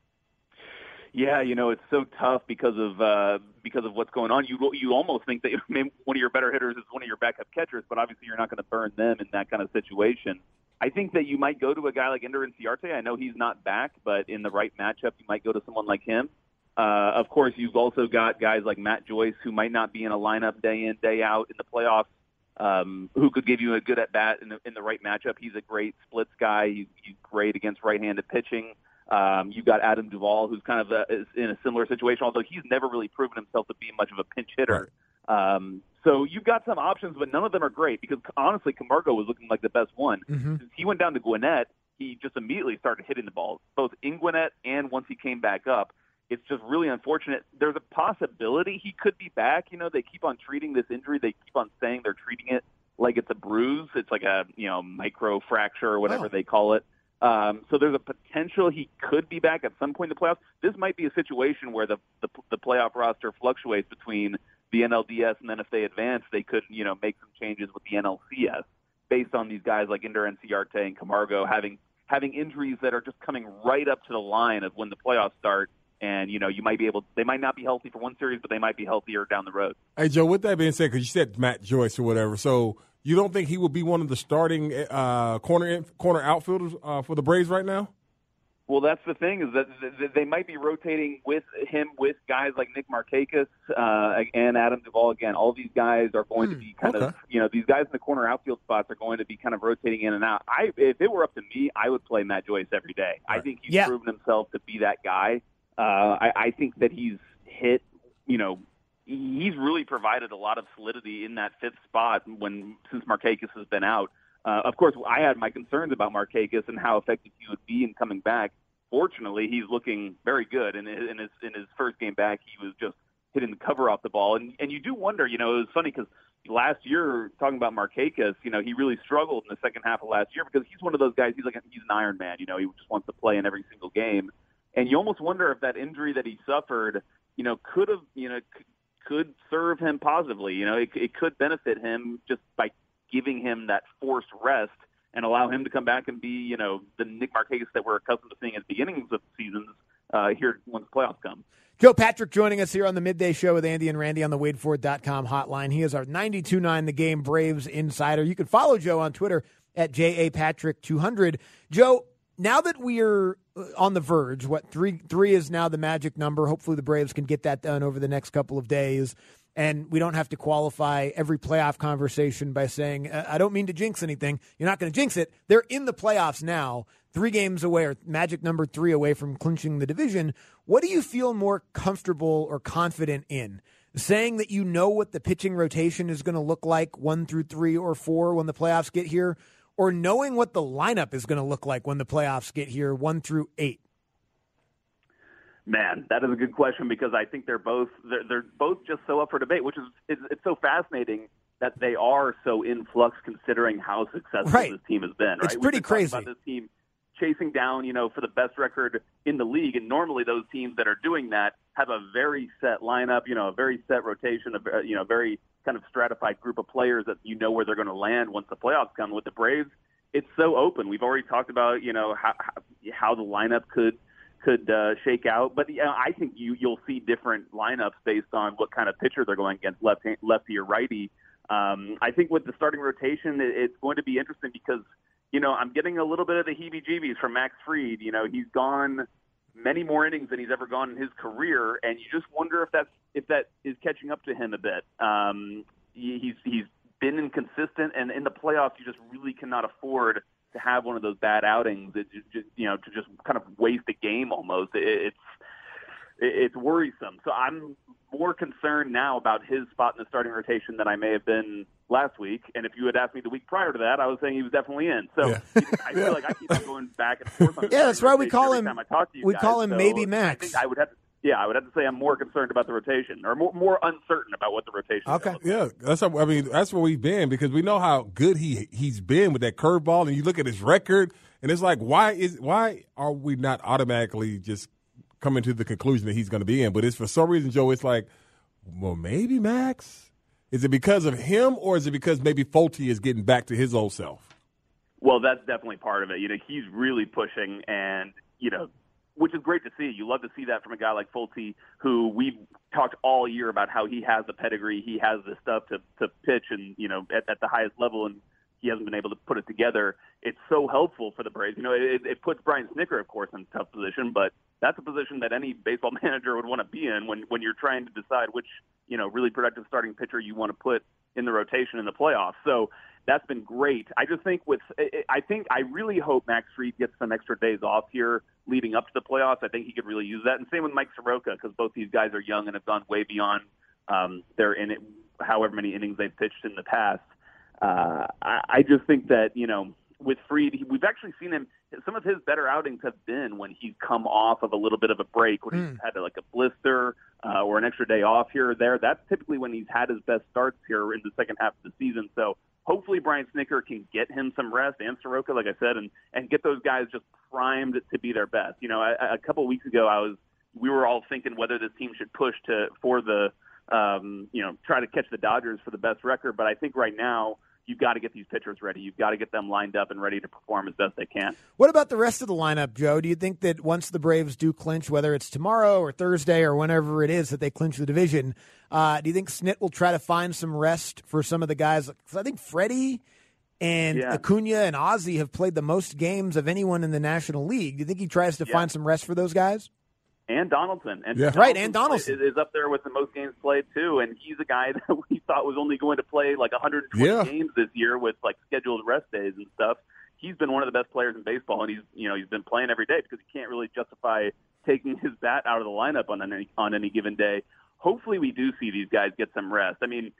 [SPEAKER 10] Yeah, you know, it's so tough because of uh, because of what's going on. You you almost think that maybe one of your better hitters is one of your backup catchers, but obviously you're not going to burn them in that kind of situation. I think that you might go to a guy like Ender Inciarte. I know he's not back, but in the right matchup, you might go to someone like him. Uh, of course, you've also got guys like Matt Joyce, who might not be in a lineup day in, day out in the playoffs, um, who could give you a good at-bat in the, in the right matchup. He's a great splits guy. He, he's great against right-handed pitching. Um, you've got Adam Duvall, who's kind of a, is in a similar situation, although he's never really proven himself to be much of a pinch hitter. Right. Um, so you've got some options, but none of them are great because, honestly, Camargo was looking like the best one. Mm-hmm. Since he went down to Gwinnett, he just immediately started hitting the ball, both in Gwinnett and once he came back up. It's just really unfortunate. There's a possibility he could be back. You know, they keep on treating this injury. They keep on saying they're treating it like it's a bruise. It's like a, you know, micro fracture or whatever oh. they call it. Um, so there's a potential he could be back at some point in the playoffs. This might be a situation where the, the the playoff roster fluctuates between the N L D S, and then if they advance, they could, you know, make some changes with the N L C S based on these guys like Ender Inciarte and Camargo having having injuries that are just coming right up to the line of when the playoffs start. And, you know, you might be able – they might not be healthy for one series, but they might be healthier down the road.
[SPEAKER 8] Hey, Joe, with that being said, because you said Matt Joyce or whatever, so you don't think he would be one of the starting uh, corner corner outfielders uh, for the Braves right now?
[SPEAKER 10] Well, that's the thing, is that they might be rotating with him with guys like Nick Markakis uh, and Adam Duvall. Again, all these guys are going hmm, to be kind okay. of – you know, these guys in the corner outfield spots are going to be kind of rotating in and out. I, if it were up to me, I would play Matt Joyce every day. Right. I think he's yeah. proven himself to be that guy. Uh, I, I think that he's hit, you know, he's really provided a lot of solidity in that fifth spot when since Markakis has been out. Uh, of course, I had my concerns about Markakis and how effective he would be in coming back. Fortunately, he's looking very good. And in his in his first game back, he was just hitting the cover off the ball. And and you do wonder, you know, it was funny because last year, talking about Markakis, you know, he really struggled in the second half of last year because he's one of those guys. He's like he's an Iron Man. You know, he just wants to play in every single game. And you almost wonder if that injury that he suffered, you know, could have, you know, c- could serve him positively. You know, it, it could benefit him just by giving him that forced rest and allow him to come back and be, you know, the Nick Markakis that we're accustomed to seeing at the beginnings of seasons uh, here once the playoffs come.
[SPEAKER 7] Joe Patrick joining us here on the Midday Show with Andy and Randy on the Wade Ford dot com hotline. He is our ninety-two point nine The Game Braves insider. You can follow Joe on Twitter at J A Patrick two hundred. Joe, now that we are on the verge, what three three is now the magic number. Hopefully the Braves can get that done over the next couple of days, and we don't have to qualify every playoff conversation by saying, I don't mean to jinx anything. You're not going to jinx it. They're in the playoffs now, three games away, or magic number three away from clinching the division. What do you feel more comfortable or confident in? Saying that you know what the pitching rotation is going to look like one through three or four when the playoffs get here, or knowing what the lineup is going to look like when the playoffs get here, one through eight?
[SPEAKER 10] Man, that is a good question because I think they're both they're, they're both just so up for debate, which is it's, it's so fascinating that they are so in flux considering how successful
[SPEAKER 7] right.
[SPEAKER 10] this team has been. Right?
[SPEAKER 7] It's pretty
[SPEAKER 10] We've been
[SPEAKER 7] crazy.
[SPEAKER 10] About this team chasing down, you know, for the best record in the league. And normally those teams that are doing that have a very set lineup, you know, a very set rotation, a, you know, very kind of stratified group of players that you know where they're going to land once the playoffs come. With the Braves, it's so open. We've already talked about, you know, how, how the lineup could could uh, shake out. But you know, I think you, you'll see different lineups based on what kind of pitcher they're going against, left lefty or righty. Um, I think with the starting rotation, it, it's going to be interesting because, you know, I'm getting a little bit of the heebie-jeebies from Max Fried. You know, he's gone many more innings than he's ever gone in his career, and you just wonder if that's if that is catching up to him a bit. Um, he, he's he's been inconsistent, and in the playoffs, you just really cannot afford to have one of those bad outings. It just, you know, to just kind of waste a game almost. It, it's it's worrisome. So I'm more concerned now about his spot in the starting rotation than I may have been last week. And if you had asked me the week prior to that, I was saying he was definitely in. So yeah. I feel like I keep on going back and forth on
[SPEAKER 7] yeah, that's right. We call him. We
[SPEAKER 10] guys.
[SPEAKER 7] call him
[SPEAKER 10] so
[SPEAKER 7] maybe Max.
[SPEAKER 10] I, think I would have to. Yeah, I would have to say I'm more concerned about the rotation, or more, more uncertain about what the rotation.
[SPEAKER 7] Okay,
[SPEAKER 10] is.
[SPEAKER 8] Yeah, that's how, I mean that's where we've been because we know how good he he's been with that curveball, and you look at his record, and it's like why is why are we not automatically just coming to the conclusion that he's going to be in? But it's for some reason, Joe, it's like, well, maybe Max. Is it because of him, or is it because maybe Folty is getting back to his old self?
[SPEAKER 10] Well, that's definitely part of it. You know, he's really pushing, and you know. Which is great to see. You love to see that from a guy like Folty, who we've talked all year about how he has the pedigree, he has the stuff to, to pitch, and you know at, at the highest level, and he hasn't been able to put it together. It's so helpful for the Braves. You know, it, it puts Brian Snitker, of course, in a tough position, but that's a position that any baseball manager would want to be in when when you're trying to decide which you know really productive starting pitcher you want to put in the rotation in the playoffs. So. That's been great. I just think with, I think, I really hope Max Fried gets some extra days off here leading up to the playoffs. I think he could really use that. And same with Mike Soroka, because both these guys are young and have gone way beyond um, their in it, however many innings they've pitched in the past. Uh, I, I just think that, you know, with Fried, we've actually seen him, some of his better outings have been when he's come off of a little bit of a break, when mm. he's had like a blister uh, or an extra day off here or there. That's typically when he's had his best starts here in the second half of the season. So, hopefully Brian Snitker can get him some rest, and Soroka, like I said, and, and get those guys just primed to be their best. You know, a, a couple of weeks ago, I was we were all thinking whether this team should push to for the um, you know try to catch the Dodgers for the best record. But I think right now you've got to get these pitchers ready. You've got to get them lined up and ready to perform as best they can.
[SPEAKER 7] What about the rest of the lineup, Joe? Do you think that once the Braves do clinch, whether it's tomorrow or Thursday or whenever it is that they clinch the division, uh, do you think Snit will try to find some rest for some of the guys? Because I think Freddie and yeah. Acuna and Ozzie have played the most games of anyone in the National League. Do you think he tries to yeah. find some rest for those guys?
[SPEAKER 10] And Donaldson. And
[SPEAKER 7] yeah.
[SPEAKER 10] Donaldson
[SPEAKER 7] right, and Donaldson.
[SPEAKER 10] Is, is up there with the most games played, too. And he's a guy that we thought was only going to play like one hundred twenty yeah. games this year with like scheduled rest days and stuff. He's been one of the best players in baseball, and he's you know he's been playing every day because he can't really justify taking his bat out of the lineup on any, on any given day. Hopefully we do see these guys get some rest. I mean,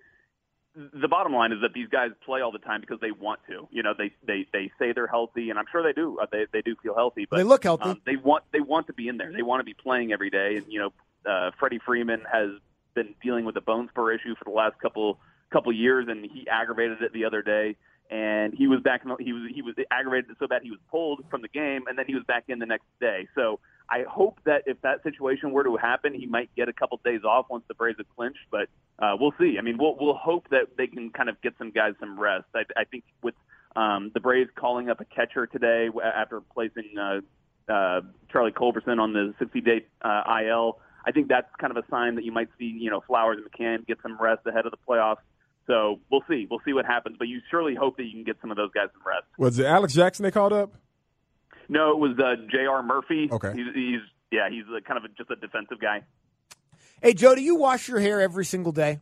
[SPEAKER 10] the bottom line is that these guys play all the time because they want to. You know, they they, they say they're healthy, and I'm sure they do. They they do feel healthy, but
[SPEAKER 7] they look healthy.
[SPEAKER 10] Um, they want they want to be in there. They want to be playing every day. And you know, uh, Freddie Freeman has been dealing with a bone spur issue for the last couple couple years, and he aggravated it the other day. And he was back. In the, he was he was aggravated so bad he was pulled from the game, and then he was back in the next day. So I hope that if that situation were to happen, he might get a couple days off once the Braves have clinched. But uh, we'll see. I mean, we'll we'll hope that they can kind of get some guys some rest. I, I think with um, the Braves calling up a catcher today after placing uh, uh, Charlie Culberson on the sixty-day uh, I L, I think that's kind of a sign that you might see you know Flowers and McCann get some rest ahead of the playoffs. So we'll see. We'll see what happens. But you surely hope that you can get some of those guys some rest.
[SPEAKER 8] Was it Alex Jackson they called up?
[SPEAKER 10] No, it was uh, J R Murphy.
[SPEAKER 8] Okay.
[SPEAKER 10] He's, he's yeah, he's a, kind of a, just a defensive guy.
[SPEAKER 7] Hey, Joe, do you wash your hair every single day?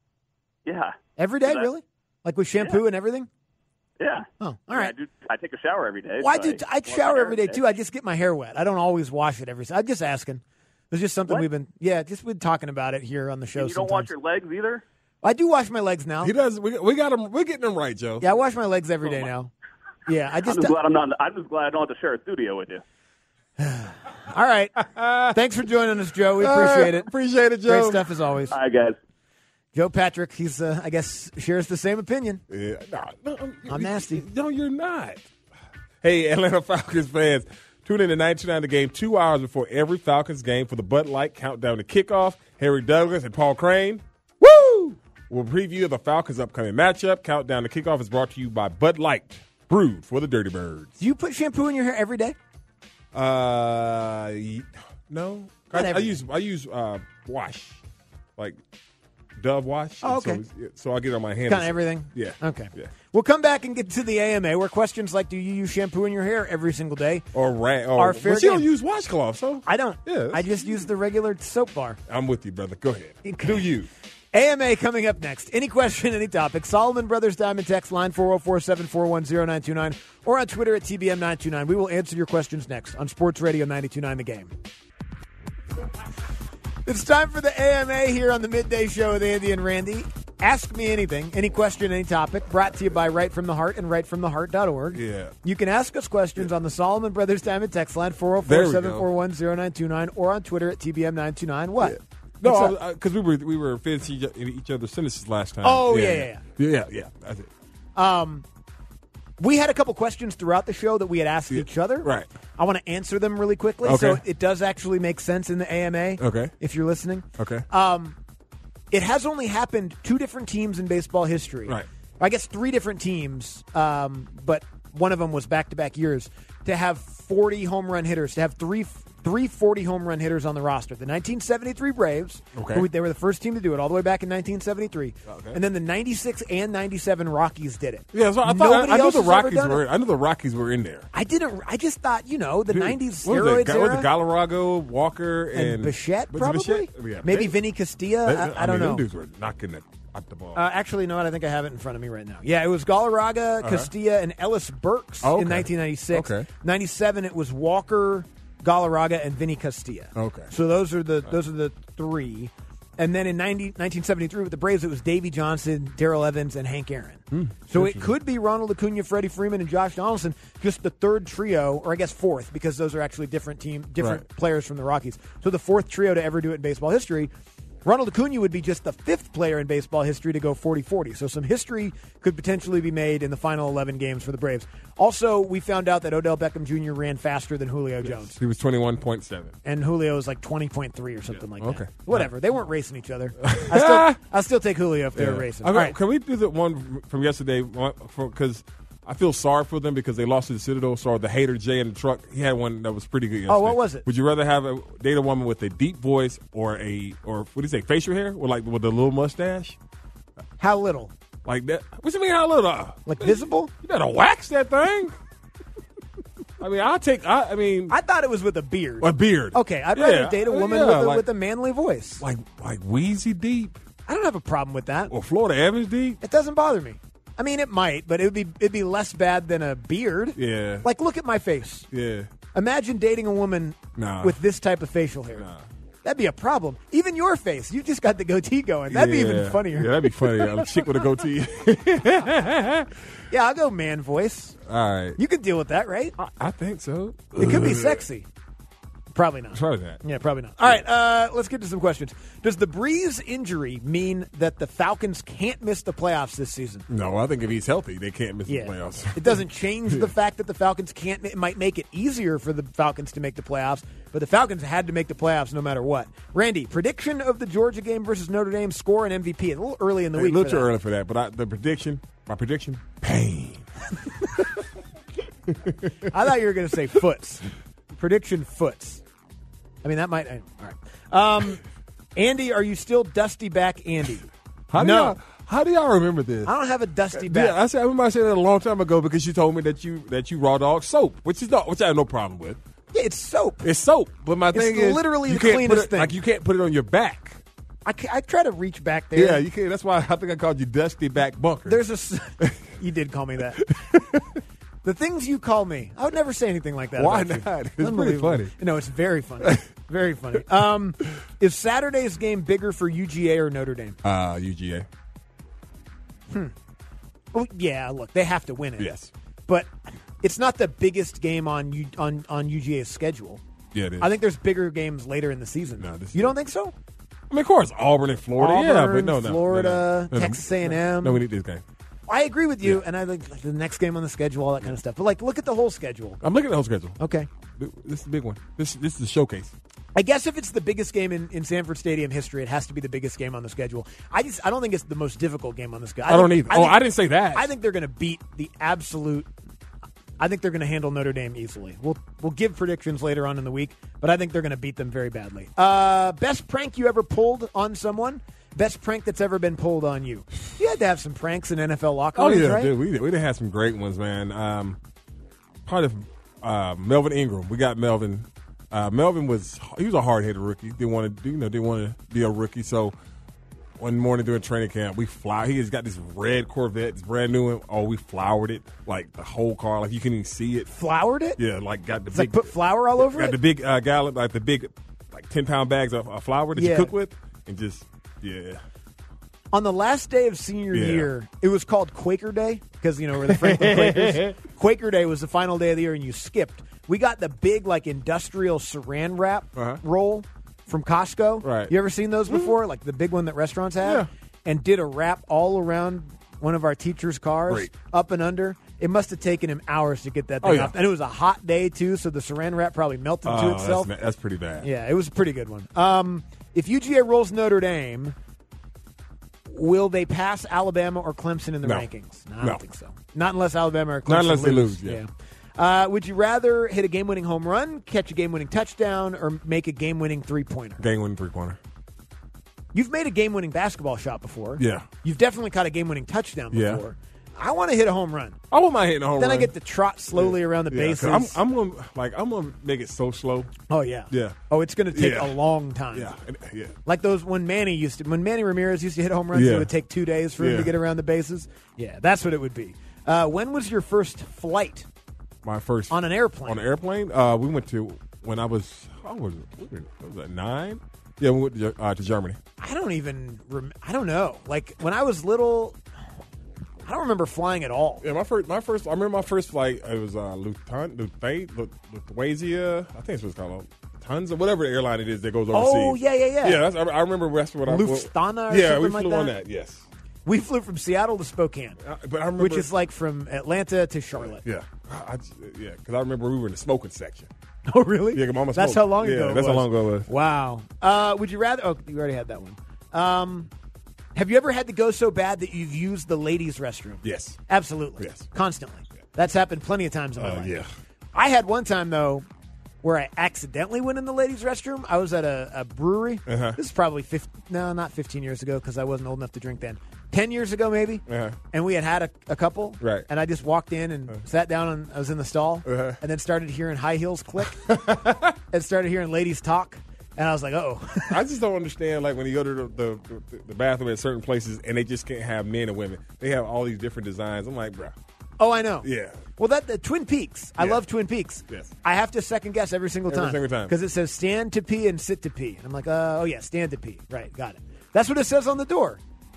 [SPEAKER 10] Yeah.
[SPEAKER 7] Every day,
[SPEAKER 10] that,
[SPEAKER 7] really? Like with shampoo
[SPEAKER 10] yeah.
[SPEAKER 7] and everything?
[SPEAKER 10] Yeah.
[SPEAKER 7] Oh, all
[SPEAKER 10] yeah,
[SPEAKER 7] right.
[SPEAKER 10] I, do, I take a shower every day.
[SPEAKER 7] Well,
[SPEAKER 10] so
[SPEAKER 7] I do. I, I shower every day, too. I just get my hair wet. I don't always wash it every. I'm just asking. It's just something
[SPEAKER 10] what?
[SPEAKER 7] we've been, yeah, just been talking about it here on the show.
[SPEAKER 10] And you don't
[SPEAKER 7] sometimes.
[SPEAKER 10] wash your legs either?
[SPEAKER 7] I do wash my legs now.
[SPEAKER 8] He does. We, we got him. We're getting him right, Joe.
[SPEAKER 7] Yeah, I wash my legs every day now. Yeah, I just.
[SPEAKER 10] I'm just glad I'm not. I'm just glad I don't have to share a studio with you.
[SPEAKER 7] All right. Thanks for joining us, Joe. We appreciate it.
[SPEAKER 8] Appreciate it, Joe.
[SPEAKER 7] Great stuff as always.
[SPEAKER 10] Hi, guys.
[SPEAKER 7] Joe Patrick. He's, uh, I guess, shares the same opinion.
[SPEAKER 8] Yeah. No, no,
[SPEAKER 7] I'm nasty.
[SPEAKER 8] No, you're not. Hey, Atlanta Falcons fans, tune in to ninety-two point nine The Game two hours before every Falcons game for the Bud Light countdown to kickoff. Harry Douglas and Paul Crane, woo! Will preview the Falcons' upcoming matchup. Countdown to kickoff is brought to you by Bud Light, brewed for the Dirty Birds.
[SPEAKER 7] Do you put shampoo in your hair every day?
[SPEAKER 8] Uh, y- no.
[SPEAKER 7] Not
[SPEAKER 8] I, I
[SPEAKER 7] every
[SPEAKER 8] use I use uh, wash, like Dove wash.
[SPEAKER 7] Oh, okay.
[SPEAKER 8] So, so I get it on my hands.
[SPEAKER 7] Kind of everything?
[SPEAKER 8] Yeah.
[SPEAKER 7] Okay.
[SPEAKER 8] Yeah.
[SPEAKER 7] We'll come back and get to the A M A, where questions like, do you use shampoo in your hair every single day?
[SPEAKER 8] Or rag. Or,
[SPEAKER 7] Are fair
[SPEAKER 8] but you
[SPEAKER 7] game.
[SPEAKER 8] don't use washcloth, so.
[SPEAKER 7] I don't.
[SPEAKER 8] Yeah.
[SPEAKER 7] I just use the regular soap bar.
[SPEAKER 8] I'm with you, brother. Go ahead. Do you.
[SPEAKER 7] A M A coming up next. Any question, any topic. Solomon Brothers Diamond text line four oh four, seven four one, oh nine two nine or on Twitter at T B M nine two nine. We will answer your questions next on Sports Radio ninety-two point nine The Game. It's time for the A M A here on the Midday Show with Andy and Randy. Ask me anything, any question, any topic, brought to you by Right From The Heart and right from the heart dot org.
[SPEAKER 8] Yeah.
[SPEAKER 7] You can ask us questions on the Solomon Brothers Diamond text line four oh four, seven four one, oh nine two nine or on Twitter at T B M nine two nine. What?
[SPEAKER 8] Yeah. No, because we were we were finishing each, each other's sentences last time.
[SPEAKER 7] Oh, yeah, yeah,
[SPEAKER 8] yeah. Yeah, yeah. That's it.
[SPEAKER 7] Um, we had a couple questions throughout the show that we had asked
[SPEAKER 8] Yeah.
[SPEAKER 7] each other.
[SPEAKER 8] Right.
[SPEAKER 7] I want to answer them really quickly,
[SPEAKER 8] Okay.
[SPEAKER 7] so it does actually make sense in the A M A.
[SPEAKER 8] Okay.
[SPEAKER 7] If you're listening.
[SPEAKER 8] Okay.
[SPEAKER 7] Um, it has only happened two different teams in baseball history.
[SPEAKER 8] Right.
[SPEAKER 7] I guess three different teams, um, but one of them was back-to-back years, to have forty home run hitters, to have three three forty home run hitters on the roster. The nineteen seventy-three Braves,
[SPEAKER 8] Okay.
[SPEAKER 7] who, they were the first team to do it all the way back in nineteen seventy-three.
[SPEAKER 8] Okay.
[SPEAKER 7] And then the ninety-six and ninety-seven Rockies did it.
[SPEAKER 8] Yeah, so I thought
[SPEAKER 7] Nobody
[SPEAKER 8] I, I knew
[SPEAKER 7] else
[SPEAKER 8] the
[SPEAKER 7] has ever
[SPEAKER 8] Rockies
[SPEAKER 7] done
[SPEAKER 8] were.
[SPEAKER 7] it.
[SPEAKER 8] I knew the Rockies were in there.
[SPEAKER 7] I didn't. I just thought, you know, the
[SPEAKER 8] Dude,
[SPEAKER 7] nineties
[SPEAKER 8] what was
[SPEAKER 7] steroids
[SPEAKER 8] that?
[SPEAKER 7] era.
[SPEAKER 8] Was it Galarrago, Walker, and,
[SPEAKER 7] and Bichette,
[SPEAKER 8] was it
[SPEAKER 7] probably?
[SPEAKER 8] Bichette? Yeah,
[SPEAKER 7] Maybe
[SPEAKER 8] they-
[SPEAKER 7] Vinny Castilla.
[SPEAKER 8] they-
[SPEAKER 7] I, I don't
[SPEAKER 8] mean,
[SPEAKER 7] know.
[SPEAKER 8] Them dudes were knocking it at the ball.
[SPEAKER 7] Uh, actually, no, I think I have it in front of me right now. Yeah, it was Galarraga,
[SPEAKER 8] Uh-huh.
[SPEAKER 7] Castilla, and Ellis Burks
[SPEAKER 8] Oh, okay.
[SPEAKER 7] in nineteen ninety-six.
[SPEAKER 8] Okay.
[SPEAKER 7] ninety-seven, it was Walker, Galarraga, and Vinny Castilla.
[SPEAKER 8] Okay.
[SPEAKER 7] So those are the those are the three. And then in ninety, nineteen seventy-three with the Braves, it was Davey Johnson, Darrell Evans, and Hank Aaron.
[SPEAKER 8] Hmm.
[SPEAKER 7] So it could be Ronald Acuna, Freddie Freeman, and Josh Donaldson, just the third trio, or I guess fourth, because those are actually different team, different
[SPEAKER 8] Right.
[SPEAKER 7] players from the Rockies. So the fourth trio to ever do it in baseball history. Ronald Acuna would be just the fifth player in baseball history to go forty forty. So some history could potentially be made in the final eleven games for the Braves. Also, we found out that Odell Beckham Junior ran faster than Julio Jones.
[SPEAKER 8] He was twenty-one point seven.
[SPEAKER 7] And Julio was like twenty point three or something like that.
[SPEAKER 8] Okay.
[SPEAKER 7] Whatever. They weren't racing each other. I still, I'll still take Julio if they were racing.
[SPEAKER 8] Okay,
[SPEAKER 7] All right.
[SPEAKER 8] Can we do the one from yesterday? Because I feel sorry for them because they lost to the Citadel. So the hater Jay in the truck, he had one that was pretty good yesterday.
[SPEAKER 7] Oh, what was it?
[SPEAKER 8] Would you rather have a date a woman with a deep voice or a or what do you say facial hair or like with a little mustache?
[SPEAKER 7] How little?
[SPEAKER 8] Like that? What you mean how little?
[SPEAKER 7] Like visible?
[SPEAKER 8] You better wax that thing. I mean, I'll take. I, I mean,
[SPEAKER 7] I thought it was with a beard.
[SPEAKER 8] a beard.
[SPEAKER 7] Okay, I'd rather
[SPEAKER 8] Yeah,
[SPEAKER 7] date a woman
[SPEAKER 8] yeah,
[SPEAKER 7] with, a,
[SPEAKER 8] like,
[SPEAKER 7] with a manly voice.
[SPEAKER 8] like like Wheezy Deep
[SPEAKER 7] I don't have a problem with that.
[SPEAKER 8] or Florida Evans Deep.
[SPEAKER 7] It doesn't bother me. I mean, it might, but it would be it'd be less bad than a beard.
[SPEAKER 8] Yeah.
[SPEAKER 7] Like, look at my face.
[SPEAKER 8] Yeah.
[SPEAKER 7] Imagine dating a woman
[SPEAKER 8] Nah.
[SPEAKER 7] with this type of facial hair.
[SPEAKER 8] Nah.
[SPEAKER 7] That'd be a problem. Even your face. You just got the goatee going. That'd be
[SPEAKER 8] Yeah.
[SPEAKER 7] even funnier.
[SPEAKER 8] Yeah, that'd be funny. A chick with a goatee.
[SPEAKER 7] Yeah, I'll go man voice.
[SPEAKER 8] All right.
[SPEAKER 7] You could deal with that, right?
[SPEAKER 8] I, I think so.
[SPEAKER 7] It could be sexy. Probably not.
[SPEAKER 8] Try that.
[SPEAKER 7] Yeah, probably not. All right, uh, let's get to some questions. Does the Breeze injury mean that the Falcons can't miss the playoffs this season?
[SPEAKER 8] No, I think if he's healthy, they can't miss
[SPEAKER 7] Yeah.
[SPEAKER 8] the playoffs.
[SPEAKER 7] It doesn't change the fact that the Falcons can't. It might make it easier for the Falcons to make the playoffs, but the Falcons had to make the playoffs no matter what. Randy, prediction of the Georgia game versus Notre Dame, score and M V P. It's a little early in the
[SPEAKER 8] Hey,
[SPEAKER 7] week.
[SPEAKER 8] a little
[SPEAKER 7] for
[SPEAKER 8] too
[SPEAKER 7] that.
[SPEAKER 8] early for that, but I, the prediction, my prediction, pain.
[SPEAKER 7] I thought you were going to say foots. Prediction foots. I mean, that might. All right. Um, Andy, are you still Dusty Back Andy?
[SPEAKER 8] How do
[SPEAKER 7] No.
[SPEAKER 8] y'all, how do y'all remember this?
[SPEAKER 7] I don't have a Dusty Back.
[SPEAKER 8] Yeah, I said I remember I said that a long time ago because you told me that you that you raw dog soap, which is not which I have no problem with.
[SPEAKER 7] Yeah, it's soap.
[SPEAKER 8] It's soap, but my
[SPEAKER 7] It's
[SPEAKER 8] thing is
[SPEAKER 7] literally
[SPEAKER 8] you
[SPEAKER 7] the
[SPEAKER 8] can't
[SPEAKER 7] cleanest
[SPEAKER 8] put it,
[SPEAKER 7] thing.
[SPEAKER 8] Like you can't put it on your back.
[SPEAKER 7] I, ca- I try to reach back there.
[SPEAKER 8] Yeah, you can't. That's why I think I called you Dusty Back Bunker.
[SPEAKER 7] There's a. s- You did call me that. The things you call me, I would never say anything like that.
[SPEAKER 8] Why
[SPEAKER 7] about you.
[SPEAKER 8] not? It's
[SPEAKER 7] Unbelievable.
[SPEAKER 8] pretty funny.
[SPEAKER 7] No, it's very funny. Very funny. Um, is Saturday's game bigger for U G A or Notre Dame?
[SPEAKER 8] uh, U G A.
[SPEAKER 7] Well, yeah, look, they have to win it.
[SPEAKER 8] Yes.
[SPEAKER 7] But it's not the biggest game on U, on, on U G A's schedule.
[SPEAKER 8] Yeah, it is.
[SPEAKER 7] I think there's bigger games later in the season.
[SPEAKER 8] No, this
[SPEAKER 7] you
[SPEAKER 8] is-
[SPEAKER 7] don't think so?
[SPEAKER 8] I mean, of course, Auburn and Florida. yeah, but
[SPEAKER 7] Auburn,
[SPEAKER 8] no, no,
[SPEAKER 7] Florida,
[SPEAKER 8] no, no. No,
[SPEAKER 7] Texas A and M.
[SPEAKER 8] No, we need this game.
[SPEAKER 7] I agree with you,
[SPEAKER 8] Yeah.
[SPEAKER 7] and I think like, the next game on the schedule, all that kind of stuff. But like, look at the whole schedule.
[SPEAKER 8] I'm looking at the whole schedule.
[SPEAKER 7] Okay.
[SPEAKER 8] This is the big one. This this is the showcase.
[SPEAKER 7] I guess if it's the biggest game in, in Sanford Stadium history, it has to be the biggest game on the schedule. I just I don't think it's the most difficult game on the schedule.
[SPEAKER 8] I don't
[SPEAKER 7] think-
[SPEAKER 8] either. Oh,
[SPEAKER 7] think-
[SPEAKER 8] I didn't say that.
[SPEAKER 7] I think they're going to beat the absolute. I think they're going to handle Notre Dame easily. We'll we'll give predictions later on in the week, but I think they're going to beat them very badly. Uh, best prank you ever pulled on someone? Best prank that's ever been pulled on you? You had to have some pranks in N F L locker
[SPEAKER 8] Oh
[SPEAKER 7] rooms,
[SPEAKER 8] yeah,
[SPEAKER 7] right?
[SPEAKER 8] dude, we did. We did have some great ones, man. Um, part of uh, Melvin Ingram. We got Melvin. Uh, Melvin was he was a hard headed rookie. Didn't want to, you know, didn't want to be a rookie. So one morning during training camp, we fly. He has got this red Corvette, this brand new one. Oh, we flowered it like the whole car, like you couldn't even see it.
[SPEAKER 7] Floured it?
[SPEAKER 8] Yeah, like got the
[SPEAKER 7] It's
[SPEAKER 8] big
[SPEAKER 7] like put flour all over
[SPEAKER 8] got
[SPEAKER 7] it?
[SPEAKER 8] the big uh, gallon, like the big, like ten pound bags of, of flour that
[SPEAKER 7] Yeah.
[SPEAKER 8] you cook with, and just yeah.
[SPEAKER 7] On the last day of senior
[SPEAKER 8] Yeah.
[SPEAKER 7] year, it was called Quaker Day because, you know, we're the Franklin Quakers. Quaker Day was the final day of the year, and you skipped. We got the big, like, industrial saran wrap
[SPEAKER 8] Uh-huh.
[SPEAKER 7] roll from Costco.
[SPEAKER 8] Right.
[SPEAKER 7] You ever seen those before? Like the big one that restaurants have?
[SPEAKER 8] Yeah.
[SPEAKER 7] And did a wrap all around one of our teachers' cars,
[SPEAKER 8] Great.
[SPEAKER 7] up and under. It must have taken him hours to get that thing
[SPEAKER 8] Oh, yeah.
[SPEAKER 7] off. And it was a hot day, too, so the saran wrap probably melted
[SPEAKER 8] Oh,
[SPEAKER 7] to
[SPEAKER 8] that's,
[SPEAKER 7] itself.
[SPEAKER 8] ma- that's pretty bad.
[SPEAKER 7] Yeah, it was a pretty good one. Um, if U G A rolls Notre Dame, will they pass Alabama or Clemson in the
[SPEAKER 8] No.
[SPEAKER 7] rankings? No, I
[SPEAKER 8] No.
[SPEAKER 7] don't think so. Not unless Alabama or Clemson
[SPEAKER 8] Not unless they
[SPEAKER 7] lose.
[SPEAKER 8] lose, yeah.
[SPEAKER 7] Uh, would you rather hit a game-winning home run, catch a game-winning touchdown, or make a game-winning three-pointer?
[SPEAKER 8] Game winning three pointer.
[SPEAKER 7] You've made a game-winning basketball shot before.
[SPEAKER 8] Yeah.
[SPEAKER 7] You've definitely caught a game-winning touchdown
[SPEAKER 8] Yeah.
[SPEAKER 7] before. I want to hit a home run.
[SPEAKER 8] I wouldn't mind hitting a home
[SPEAKER 7] Then
[SPEAKER 8] run.
[SPEAKER 7] I get to trot slowly around the
[SPEAKER 8] Yeah, 'cause
[SPEAKER 7] bases.
[SPEAKER 8] I'm, I'm gonna like I'm gonna make it so slow.
[SPEAKER 7] oh yeah.
[SPEAKER 8] Yeah.
[SPEAKER 7] Oh, it's going to take
[SPEAKER 8] Yeah.
[SPEAKER 7] a long time.
[SPEAKER 8] Yeah, and- yeah.
[SPEAKER 7] Like those when Manny used to, when Manny Ramirez used to hit home runs,
[SPEAKER 8] Yeah.
[SPEAKER 7] it would take two days for him
[SPEAKER 8] Yeah.
[SPEAKER 7] to get around the bases. Yeah, that's what it would be. Uh, when was your first flight
[SPEAKER 8] My first
[SPEAKER 7] on an airplane?
[SPEAKER 8] on an airplane. Uh, we went to when I was I was what was that nine? Yeah, we went to, uh, to Germany.
[SPEAKER 7] I don't even. Rem- I don't know. Like when I was little, I don't remember flying at all.
[SPEAKER 8] Yeah, my first my first I remember my first flight. It was uh, Lufthansa, Lufthansa, Lufthansa. I think it's what it's called. Lufthansa, whatever airline it is that goes overseas.
[SPEAKER 7] Oh yeah, yeah, yeah.
[SPEAKER 8] Yeah, that's, I, I remember that's what I.
[SPEAKER 7] Lufthansa or
[SPEAKER 8] yeah,
[SPEAKER 7] something
[SPEAKER 8] we
[SPEAKER 7] like
[SPEAKER 8] flew
[SPEAKER 7] that?
[SPEAKER 8] on that. Yes,
[SPEAKER 7] We flew from Seattle to Spokane,
[SPEAKER 8] Uh, but I remember
[SPEAKER 7] which is like from Atlanta to Charlotte.
[SPEAKER 8] yeah, I, I- yeah, because I remember we were in the smoking section.
[SPEAKER 7] Oh really?
[SPEAKER 8] Yeah, 'cause Mama
[SPEAKER 7] That's
[SPEAKER 8] smoked.
[SPEAKER 7] how long
[SPEAKER 8] Yeah,
[SPEAKER 7] ago. it
[SPEAKER 8] that's how
[SPEAKER 7] was.
[SPEAKER 8] long ago it was.
[SPEAKER 7] Wow. Uh, would you rather? Oh, you already had that one. Um, have you ever had to go so bad that you've used the ladies' restroom?
[SPEAKER 8] Yes.
[SPEAKER 7] Absolutely.
[SPEAKER 8] Yes.
[SPEAKER 7] Constantly. That's happened plenty of times in my
[SPEAKER 8] Uh,
[SPEAKER 7] life.
[SPEAKER 8] yeah.
[SPEAKER 7] I had one time, though, where I accidentally went in the ladies' restroom. I was at a, a brewery.
[SPEAKER 8] Uh-huh.
[SPEAKER 7] This is probably fifteen, no, not fifteen years ago because I wasn't old enough to drink then. ten years ago, maybe.
[SPEAKER 8] Uh-huh.
[SPEAKER 7] And we had had a, a couple.
[SPEAKER 8] Right.
[SPEAKER 7] And I just walked in and sat down and I was in the stall
[SPEAKER 8] Uh-huh.
[SPEAKER 7] and then started hearing high heels click and started hearing ladies talk. And I was like, oh.
[SPEAKER 8] I just don't understand, like, when you go to the, the, the, the bathroom at certain places and they just can't have men and women. They have all these different designs. I'm like, bro.
[SPEAKER 7] Oh, I know.
[SPEAKER 8] Yeah.
[SPEAKER 7] Well, that the Twin Peaks. I
[SPEAKER 8] Yeah.
[SPEAKER 7] love Twin Peaks.
[SPEAKER 8] Yes.
[SPEAKER 7] I have to second guess every single
[SPEAKER 8] Every
[SPEAKER 7] time.
[SPEAKER 8] single time.
[SPEAKER 7] Because it says stand to pee and sit to pee. And I'm like, uh, oh, yeah, stand to pee. Right, got it. That's what it says on the door.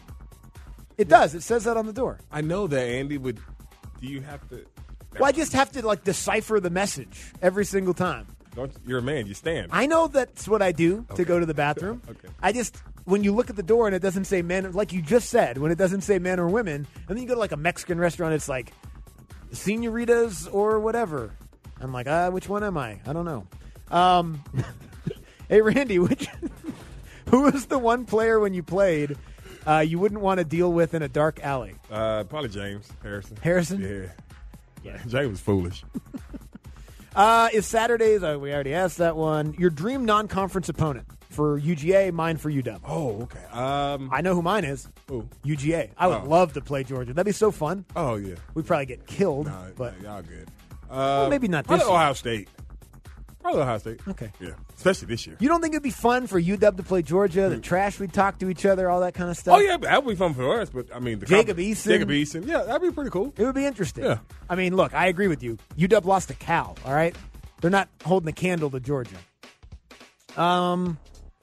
[SPEAKER 7] It does. It says that on the door.
[SPEAKER 8] I know that, Andy, would do you have to.
[SPEAKER 7] Well, I just have to, like, decipher the message every single time.
[SPEAKER 8] Don't, you're a man. You stand.
[SPEAKER 7] I know that's what I do to go to the bathroom.
[SPEAKER 8] Okay.
[SPEAKER 7] I just, when you look at the door and it doesn't say men, like you just said, when it doesn't say men or women, and then you go to, like, a Mexican restaurant, it's like senoritas or whatever. I'm like, uh, which one am I? I don't know. Um, hey, Randy, which who was the one player when you played uh, you wouldn't want to deal with in a dark alley?
[SPEAKER 8] Uh, probably James Harrison.
[SPEAKER 7] Harrison?
[SPEAKER 8] Yeah. Yeah. James was foolish.
[SPEAKER 7] Uh, is Saturdays, oh, we already asked that one, your dream non-conference opponent for U G A, mine for U W?
[SPEAKER 8] Oh, okay. Um,
[SPEAKER 7] I know who mine is.
[SPEAKER 8] Who?
[SPEAKER 7] U G A. I would
[SPEAKER 8] Oh.
[SPEAKER 7] love to play Georgia. That'd be so fun.
[SPEAKER 8] Oh, yeah.
[SPEAKER 7] We'd probably get killed,
[SPEAKER 8] Nah,
[SPEAKER 7] but
[SPEAKER 8] nah, y'all good. Uh,
[SPEAKER 7] maybe not
[SPEAKER 8] Probably
[SPEAKER 7] this year.
[SPEAKER 8] Ohio State. Probably Ohio State.
[SPEAKER 7] Okay.
[SPEAKER 8] Yeah. Especially this year.
[SPEAKER 7] you don't think it'd be fun for U W to play Georgia? The trash we'd talk to each other, all that kind of stuff.
[SPEAKER 8] Oh, yeah. That would be fun for us. But, I mean, the
[SPEAKER 7] Jacob
[SPEAKER 8] comp-
[SPEAKER 7] Eason.
[SPEAKER 8] Jacob Eason. Yeah, that'd be pretty cool.
[SPEAKER 7] It would be interesting.
[SPEAKER 8] Yeah.
[SPEAKER 7] I mean, look, I agree with you. U W lost to Cal, all right? They're not holding a candle to Georgia. Um,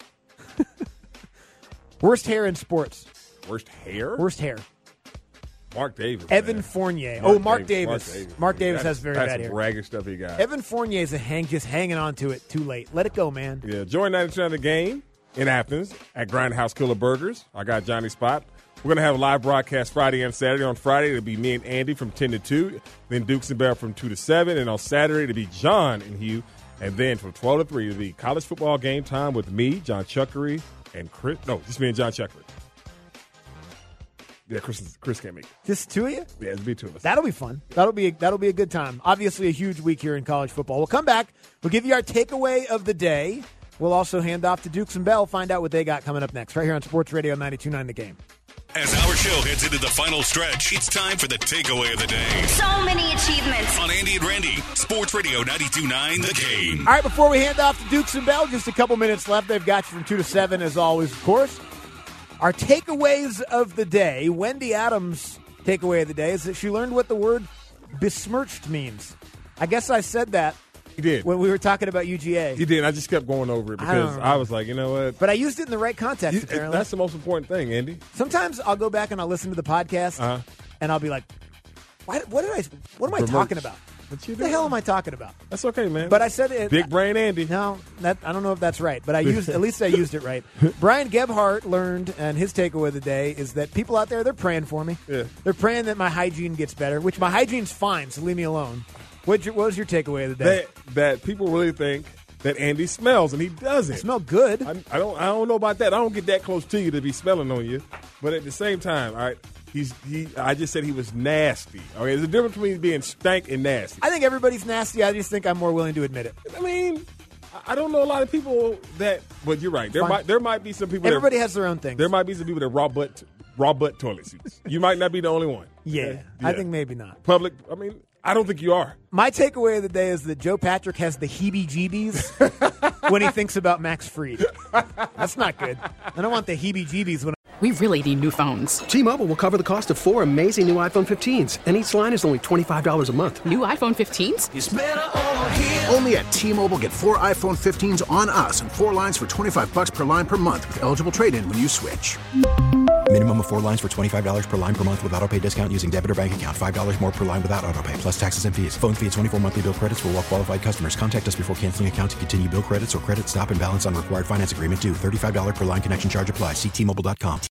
[SPEAKER 7] worst hair in sports.
[SPEAKER 8] Worst hair?
[SPEAKER 7] Worst hair.
[SPEAKER 8] Mark Davis.
[SPEAKER 7] Evan
[SPEAKER 8] man.
[SPEAKER 7] Fournier. oh, Mark Davis.
[SPEAKER 8] Mark Davis,
[SPEAKER 7] Mark Davis
[SPEAKER 8] That's-
[SPEAKER 7] has very
[SPEAKER 8] that's
[SPEAKER 7] bad
[SPEAKER 8] some
[SPEAKER 7] hair.
[SPEAKER 8] ragged stuff he got.
[SPEAKER 7] Evan Fournier is a hang, just hanging on to it too late. Let it go, man.
[SPEAKER 8] Yeah, join ninety percent of the game in Athens at Grindhouse Killer Burgers. I got Johnny Spot We're going to have a live broadcast Friday and Saturday. On Friday, it'll be me and Andy from ten to two. Then Dukes and Bear from two to seven. And on Saturday, it'll be John and Hugh. And then from twelve to three, it'll be college football game time with me, John Chuckery, and Chris. No, just me and John Chuckery. Yeah, Chris, Chris can't make it.
[SPEAKER 7] Just two of you?
[SPEAKER 8] Yeah, it'll be two of us.
[SPEAKER 7] That'll be fun. That'll be a, that'll be a good time. Obviously, a huge week here in college football. We'll come back. We'll give you our takeaway of the day. We'll also hand off to Dukes and Bell, find out what they got coming up next, right here on Sports Radio ninety-two point nine The Game.
[SPEAKER 3] As our show heads into the final stretch, it's time for the takeaway of the day.
[SPEAKER 11] So many achievements.
[SPEAKER 3] On Andy and Randy, Sports Radio ninety-two point nine The Game.
[SPEAKER 7] All right, before we hand off to Dukes and Bell, just a couple minutes left. They've got you from two to seven, as always, of course. Our takeaways of the day, Wendy Adams' takeaway of the day, is that she learned what the word besmirched means. I guess I said that.
[SPEAKER 8] You did.
[SPEAKER 7] When we were talking about U G A.
[SPEAKER 8] You did. I just kept going over it because I, I was like, you know what?
[SPEAKER 7] But I used it in the right context,
[SPEAKER 8] You-
[SPEAKER 7] apparently.
[SPEAKER 8] That's the most important thing, Andy.
[SPEAKER 7] Sometimes I'll go back and I'll listen to the podcast,
[SPEAKER 8] Uh-huh.
[SPEAKER 7] and I'll be like, Why, what did I? What am I
[SPEAKER 8] Besmirched.
[SPEAKER 7] talking about?
[SPEAKER 8] What you
[SPEAKER 7] What the hell am I talking about?
[SPEAKER 8] That's okay, man.
[SPEAKER 7] But I said it.
[SPEAKER 8] Big brain Andy.
[SPEAKER 7] No, that, I don't know if that's right, but I used at least I used it right. Brian Gebhardt learned, and his takeaway of the day is that people out there, they're praying for me.
[SPEAKER 8] Yeah.
[SPEAKER 7] They're praying that my hygiene gets better, which my hygiene's fine, so leave me alone. What'd your, what was your takeaway of the day?
[SPEAKER 8] That, that people really think that Andy smells, and he doesn't.
[SPEAKER 7] I smell good.
[SPEAKER 8] I, I don't. I don't know about that. I don't get that close to you to be smelling on you. But at the same time, all right, he's he. I just said he was nasty. Okay, there's a difference between being stank and nasty.
[SPEAKER 7] I think everybody's nasty. I just think I'm more willing to admit it.
[SPEAKER 8] I mean, I don't know a lot of people that. But you're right. There
[SPEAKER 7] Fine.
[SPEAKER 8] might there might be some people.
[SPEAKER 7] Everybody
[SPEAKER 8] that,
[SPEAKER 7] has their own things.
[SPEAKER 8] There might be some people that raw butt raw butt toilet seats. You might not be the only one.
[SPEAKER 7] Yeah,
[SPEAKER 8] Okay?
[SPEAKER 7] I
[SPEAKER 8] Yeah.
[SPEAKER 7] think maybe not.
[SPEAKER 8] Public. I mean, I don't think you are.
[SPEAKER 7] My takeaway of the day is that Joe Patrick has the heebie-jeebies when he thinks about Max Fried. That's not good. I don't want the heebie-jeebies when
[SPEAKER 12] We really need new phones.
[SPEAKER 13] T-Mobile will cover the cost of four amazing new iPhone fifteens, and each line is only twenty-five dollars a month.
[SPEAKER 12] New iPhone fifteens?
[SPEAKER 13] It's better over here.
[SPEAKER 14] Only at T-Mobile, get four iPhone fifteens on us and four lines for twenty-five bucks per line per month with eligible trade-in when you switch.
[SPEAKER 15] Minimum of four lines for twenty-five dollars per line per month with autopay discount using debit or bank account. five dollars more per line without autopay, plus taxes and fees. Phone fee at twenty-four monthly bill credits for well-qualified customers. Contact us before canceling account to continue bill credits or credit stop and balance on required finance agreement due. thirty-five dollars per line connection charge applies. See T Mobile dot com.